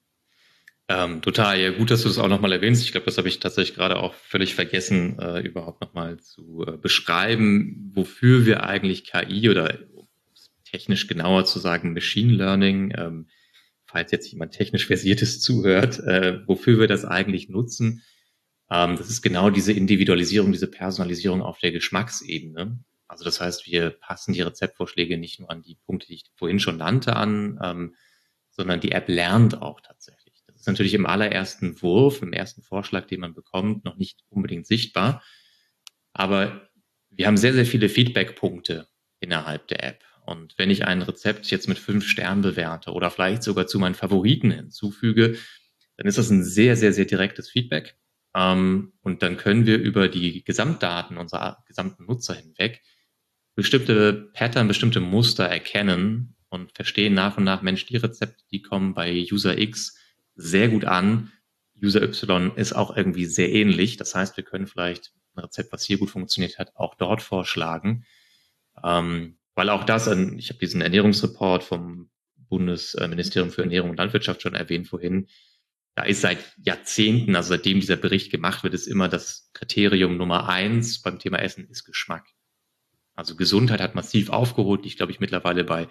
Total, ja gut, dass du das auch nochmal erwähnst. Ich glaube, das habe ich tatsächlich gerade auch völlig vergessen, überhaupt nochmal zu beschreiben, wofür wir eigentlich KI oder um es technisch genauer zu sagen, Machine Learning, falls jetzt jemand technisch Versiertes zuhört, wofür wir das eigentlich nutzen. Das ist genau diese Individualisierung, diese Personalisierung auf der Geschmacksebene. Also das heißt, wir passen die Rezeptvorschläge nicht nur an die Punkte, die ich vorhin schon nannte, an, sondern die App lernt auch tatsächlich. Das ist natürlich im allerersten Wurf, im ersten Vorschlag, den man bekommt, noch nicht unbedingt sichtbar. Aber wir haben sehr, sehr viele Feedback-Punkte innerhalb der App. Und wenn ich ein Rezept jetzt mit 5 Sternen bewerte oder vielleicht sogar zu meinen Favoriten hinzufüge, dann ist das ein sehr, sehr, sehr direktes Feedback. Und dann können wir über die Gesamtdaten unserer gesamten Nutzer hinweg bestimmte Pattern, bestimmte Muster erkennen und verstehen nach und nach, Mensch, die Rezepte, die kommen bei User X sehr gut an. User Y ist auch irgendwie sehr ähnlich. Das heißt, wir können vielleicht ein Rezept, was hier gut funktioniert hat, auch dort vorschlagen. Weil auch das, ich habe diesen Ernährungsreport vom Bundesministerium für Ernährung und Landwirtschaft schon erwähnt vorhin. Da ist seit Jahrzehnten, also seitdem dieser Bericht gemacht wird, ist immer das Kriterium Nummer 1 beim Thema Essen ist Geschmack. Also Gesundheit hat massiv aufgeholt. Ich glaube, ich mittlerweile bei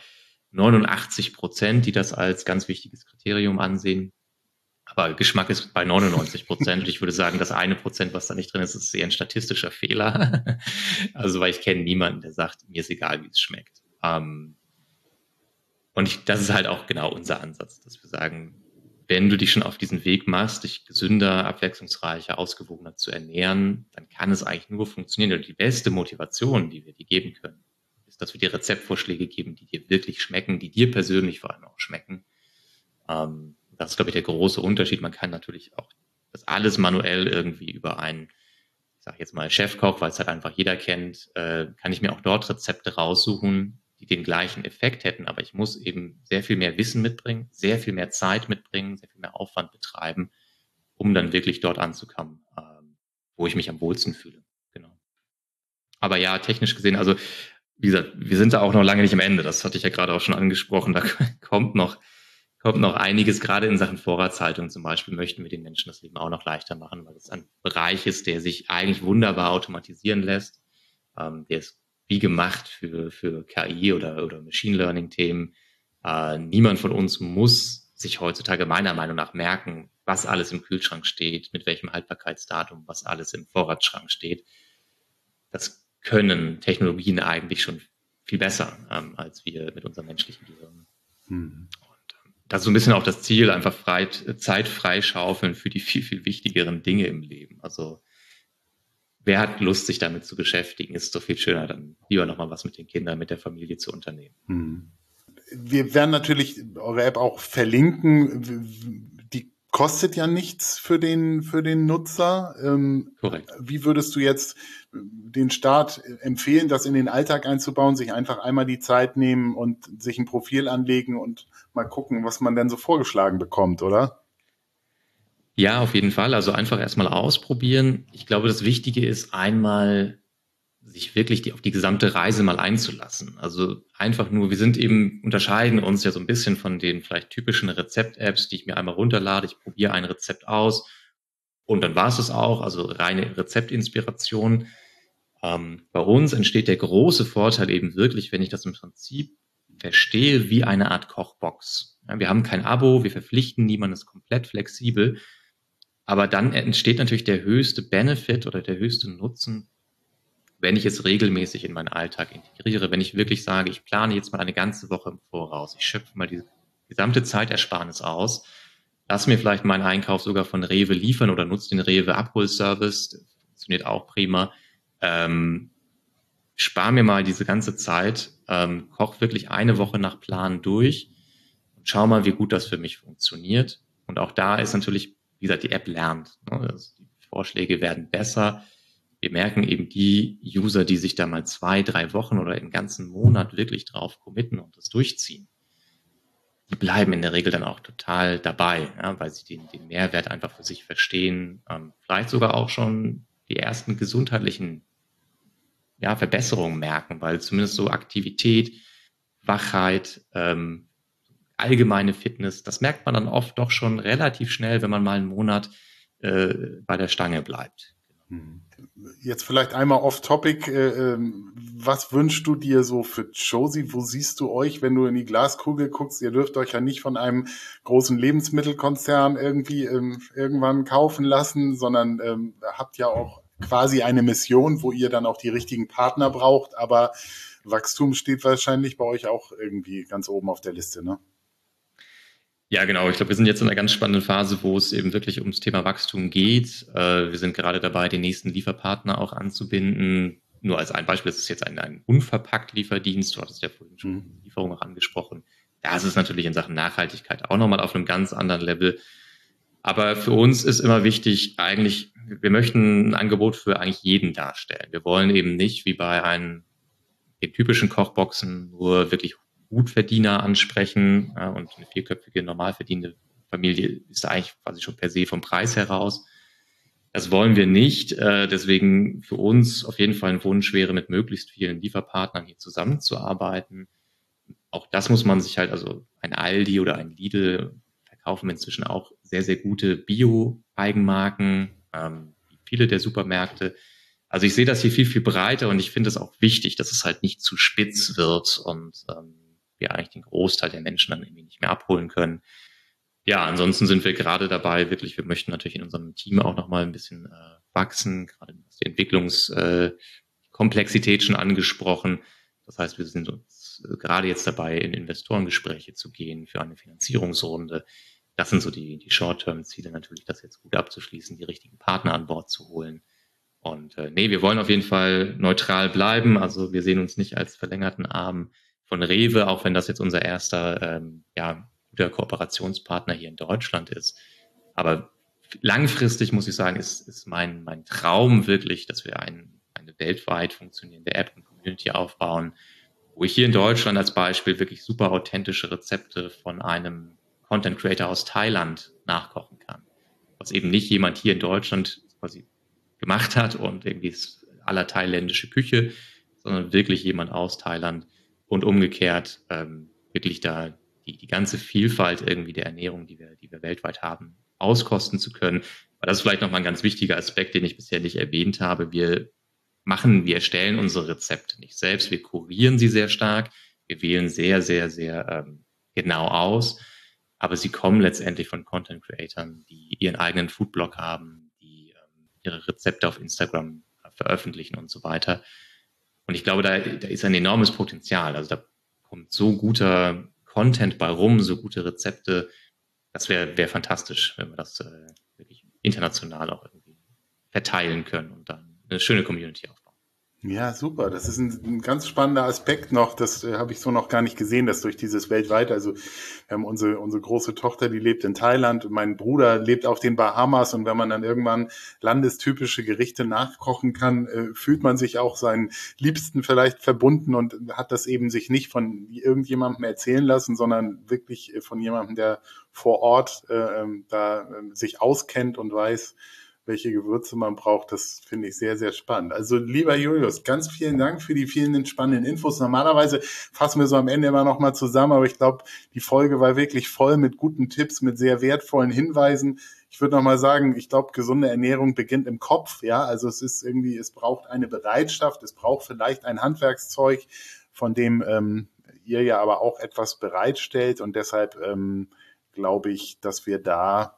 89%, die das als ganz wichtiges Kriterium ansehen. Aber Geschmack ist bei 99%. Und ich würde sagen, das 1%, was da nicht drin ist, ist eher ein statistischer Fehler. Also, weil ich kenne niemanden, der sagt, mir ist egal, wie es schmeckt. Das ist halt auch genau unser Ansatz, dass wir sagen, wenn du dich schon auf diesen Weg machst, dich gesünder, abwechslungsreicher, ausgewogener zu ernähren, dann kann es eigentlich nur funktionieren. Und die beste Motivation, die wir dir geben können, ist, dass wir dir Rezeptvorschläge geben, die dir wirklich schmecken, die dir persönlich vor allem auch schmecken. Das ist, glaube ich, der große Unterschied. Man kann natürlich auch das alles manuell irgendwie über einen, ich sage jetzt mal Chefkoch, weil es halt einfach jeder kennt, kann ich mir auch dort Rezepte raussuchen, die den gleichen Effekt hätten, aber ich muss eben sehr viel mehr Wissen mitbringen, sehr viel mehr Zeit mitbringen, sehr viel mehr Aufwand betreiben, um dann wirklich dort anzukommen, wo ich mich am wohlsten fühle. Genau. Aber ja, technisch gesehen, also wie gesagt, wir sind da auch noch lange nicht am Ende. Das hatte ich ja gerade auch schon angesprochen. Da kommt noch einiges, gerade in Sachen Vorratshaltung zum Beispiel, möchten wir den Menschen das Leben auch noch leichter machen, weil es ein Bereich ist, der sich eigentlich wunderbar automatisieren lässt. Der ist wie gemacht für KI oder Machine Learning Themen. Niemand von uns muss sich heutzutage meiner Meinung nach merken, was alles im Kühlschrank steht, mit welchem Haltbarkeitsdatum, was alles im Vorratsschrank steht. Das können Technologien eigentlich schon viel besser, als wir mit unserem menschlichen Gehirn. Und das ist so ein bisschen auch das Ziel, einfach Zeit freischaufeln für die viel, viel wichtigeren Dinge im Leben. Also wer hat Lust, sich damit zu beschäftigen, ist so viel schöner, dann lieber nochmal was mit den Kindern, mit der Familie zu unternehmen.
Wir werden natürlich eure App auch verlinken. Die kostet ja nichts für den Nutzer.
Korrekt.
Wie würdest du jetzt den Start empfehlen, das in den Alltag einzubauen, sich einfach einmal die Zeit nehmen und sich ein Profil anlegen und mal gucken, was man denn so vorgeschlagen bekommt, oder?
Ja, auf jeden Fall. Also einfach erstmal ausprobieren. Ich glaube, das Wichtige ist einmal, sich wirklich auf die gesamte Reise mal einzulassen. Also einfach nur, unterscheiden uns ja so ein bisschen von den vielleicht typischen Rezept-Apps, die ich mir einmal runterlade. Ich probiere ein Rezept aus und dann war es das auch. Also reine Rezeptinspiration. Bei uns entsteht der große Vorteil eben wirklich, wenn ich das im Prinzip verstehe, wie eine Art Kochbox. Ja, wir haben kein Abo, wir verpflichten niemanden, ist komplett flexibel. Aber dann entsteht natürlich der höchste Benefit oder der höchste Nutzen, wenn ich es regelmäßig in meinen Alltag integriere, wenn ich wirklich sage, ich plane jetzt mal eine ganze Woche im Voraus, ich schöpfe mal die gesamte Zeitersparnis aus, lass mir vielleicht meinen Einkauf sogar von Rewe liefern oder nutze den Rewe Abholservice, das funktioniert auch prima, spar mir mal diese ganze Zeit, koch wirklich eine Woche nach Plan durch und schau mal, wie gut das für mich funktioniert. Und auch da ist natürlich, wie gesagt, die App lernt. Ne? Die Vorschläge werden besser. Wir merken eben die User, die sich da mal 2-3 Wochen oder einen ganzen Monat wirklich drauf committen und das durchziehen, die bleiben in der Regel dann auch total dabei, ja, weil sie den Mehrwert einfach für sich verstehen, vielleicht sogar auch schon die ersten gesundheitlichen Verbesserungen merken, weil zumindest so Aktivität, Wachheit, allgemeine Fitness, das merkt man dann oft doch schon relativ schnell, wenn man mal einen Monat bei der Stange bleibt.
Jetzt vielleicht einmal off-topic. Was wünschst du dir so für Josie? Wo siehst du euch, wenn du in die Glaskugel guckst? Ihr dürft euch ja nicht von einem großen Lebensmittelkonzern irgendwie irgendwann kaufen lassen, sondern habt ja auch quasi eine Mission, wo ihr dann auch die richtigen Partner braucht. Aber Wachstum steht wahrscheinlich bei euch auch irgendwie ganz oben auf der Liste, ne?
Ja, genau. Ich glaube, wir sind jetzt in einer ganz spannenden Phase, wo es eben wirklich ums Thema Wachstum geht. Wir sind gerade dabei, den nächsten Lieferpartner auch anzubinden. Nur als ein Beispiel, das ist jetzt ein unverpackt Lieferdienst. Du hattest ja vorhin schon Lieferung auch angesprochen. Da ist es natürlich in Sachen Nachhaltigkeit auch nochmal auf einem ganz anderen Level. Aber für uns ist immer wichtig, eigentlich, wir möchten ein Angebot für eigentlich jeden darstellen. Wir wollen eben nicht wie bei den typischen Kochboxen nur wirklich Gutverdiener ansprechen, und eine vierköpfige, normal verdienende Familie ist da eigentlich quasi schon per se vom Preis heraus. Das wollen wir nicht. Deswegen für uns auf jeden Fall ein Wunsch wäre, mit möglichst vielen Lieferpartnern hier zusammenzuarbeiten. Auch das muss man sich halt, also ein Aldi oder ein Lidl verkaufen inzwischen auch sehr, sehr gute Bio-Eigenmarken, wie viele der Supermärkte. Also ich sehe das hier viel, viel breiter und ich finde es auch wichtig, dass es halt nicht zu spitz wird und wir eigentlich den Großteil der Menschen dann irgendwie nicht mehr abholen können. Ja, ansonsten sind wir gerade dabei, wirklich, wir möchten natürlich in unserem Team auch nochmal ein bisschen wachsen, gerade was die Entwicklungskomplexität schon angesprochen. Das heißt, wir sind uns gerade jetzt dabei, in Investorengespräche zu gehen für eine Finanzierungsrunde. Das sind so die Short-Term-Ziele natürlich, das jetzt gut abzuschließen, die richtigen Partner an Bord zu holen. Und wir wollen auf jeden Fall neutral bleiben. Also wir sehen uns nicht als verlängerten Arm von Rewe, auch wenn das jetzt unser erster guter Kooperationspartner hier in Deutschland ist. Aber langfristig muss ich sagen, ist mein Traum wirklich, dass wir eine weltweit funktionierende App und Community aufbauen, wo ich hier in Deutschland als Beispiel wirklich super authentische Rezepte von einem Content Creator aus Thailand nachkochen kann. Was eben nicht jemand hier in Deutschland quasi gemacht hat und irgendwie ist aller thailändische Küche, sondern wirklich jemand aus Thailand und umgekehrt wirklich da die ganze Vielfalt irgendwie der Ernährung, die wir weltweit haben, auskosten zu können. Aber das ist vielleicht nochmal ein ganz wichtiger Aspekt, den ich bisher nicht erwähnt habe. Wir erstellen unsere Rezepte nicht selbst, wir kurieren sie sehr stark, wir wählen sehr, sehr, sehr genau aus, aber sie kommen letztendlich von Content-Creatern, die ihren eigenen Foodblog haben, die ihre Rezepte auf Instagram veröffentlichen und so weiter. Und ich glaube, da ist ein enormes Potenzial. Also da kommt so guter Content bei rum, so gute Rezepte. Das wäre fantastisch, wenn wir das wirklich international auch irgendwie verteilen können und dann eine schöne Community aufbauen.
Ja, super. Das ist ein ganz spannender Aspekt noch. Das habe ich so noch gar nicht gesehen, dass durch dieses weltweite, also wir haben unsere große Tochter, die lebt in Thailand, mein Bruder lebt auf den Bahamas, und wenn man dann irgendwann landestypische Gerichte nachkochen kann, fühlt man sich auch seinen Liebsten vielleicht verbunden und hat das eben sich nicht von irgendjemandem erzählen lassen, sondern wirklich von jemandem, der vor Ort sich auskennt und weiß, welche Gewürze man braucht. Das finde ich sehr, sehr spannend. Also lieber Julius, ganz vielen Dank für die vielen spannenden Infos. Normalerweise fassen wir so am Ende immer noch mal zusammen, aber ich glaube, die Folge war wirklich voll mit guten Tipps, mit sehr wertvollen Hinweisen. Ich würde noch mal sagen, ich glaube, gesunde Ernährung beginnt im Kopf. Ja, also es braucht eine Bereitschaft, es braucht vielleicht ein Handwerkszeug, von dem ihr ja aber auch etwas bereitstellt, und deshalb glaube ich, dass wir da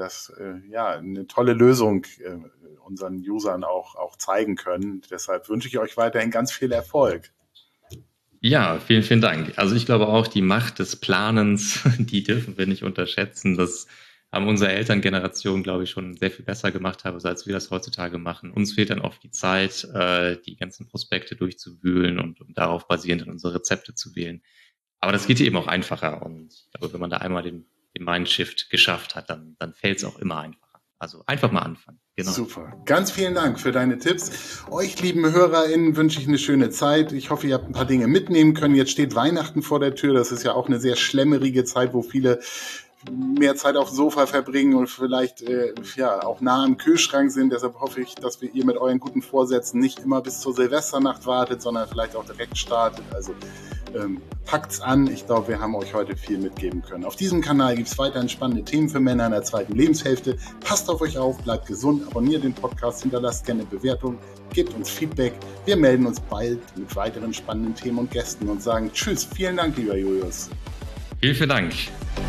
eine tolle Lösung unseren Usern auch zeigen können. Deshalb wünsche ich euch weiterhin ganz viel Erfolg.
Ja, vielen, vielen Dank. Also ich glaube auch, die Macht des Planens, die dürfen wir nicht unterschätzen. Das haben unsere Elterngeneration, glaube ich, schon sehr viel besser gemacht, als wir das heutzutage machen. Uns fehlt dann oft die Zeit, die ganzen Prospekte durchzuwühlen und darauf basierend dann unsere Rezepte zu wählen. Aber das geht eben auch einfacher. Und ich glaube, wenn man da einmal den Mindshift geschafft hat, dann fällt es auch immer einfacher. Also einfach mal anfangen.
Genau. Super. Ganz vielen Dank für deine Tipps. Euch, lieben HörerInnen, wünsche ich eine schöne Zeit. Ich hoffe, ihr habt ein paar Dinge mitnehmen können. Jetzt steht Weihnachten vor der Tür. Das ist ja auch eine sehr schlemmerige Zeit, wo viele mehr Zeit auf dem Sofa verbringen und vielleicht auch nah am Kühlschrank sind. Deshalb hoffe ich, dass ihr mit euren guten Vorsätzen nicht immer bis zur Silvesternacht wartet, sondern vielleicht auch direkt startet. Also packt's an. Ich glaube, wir haben euch heute viel mitgeben können. Auf diesem Kanal gibt es weiterhin spannende Themen für Männer in der zweiten Lebenshälfte. Passt auf euch auf, bleibt gesund, abonniert den Podcast, hinterlasst gerne eine Bewertung, gebt uns Feedback. Wir melden uns bald mit weiteren spannenden Themen und Gästen und sagen Tschüss. Vielen Dank, lieber Julius.
Vielen Dank.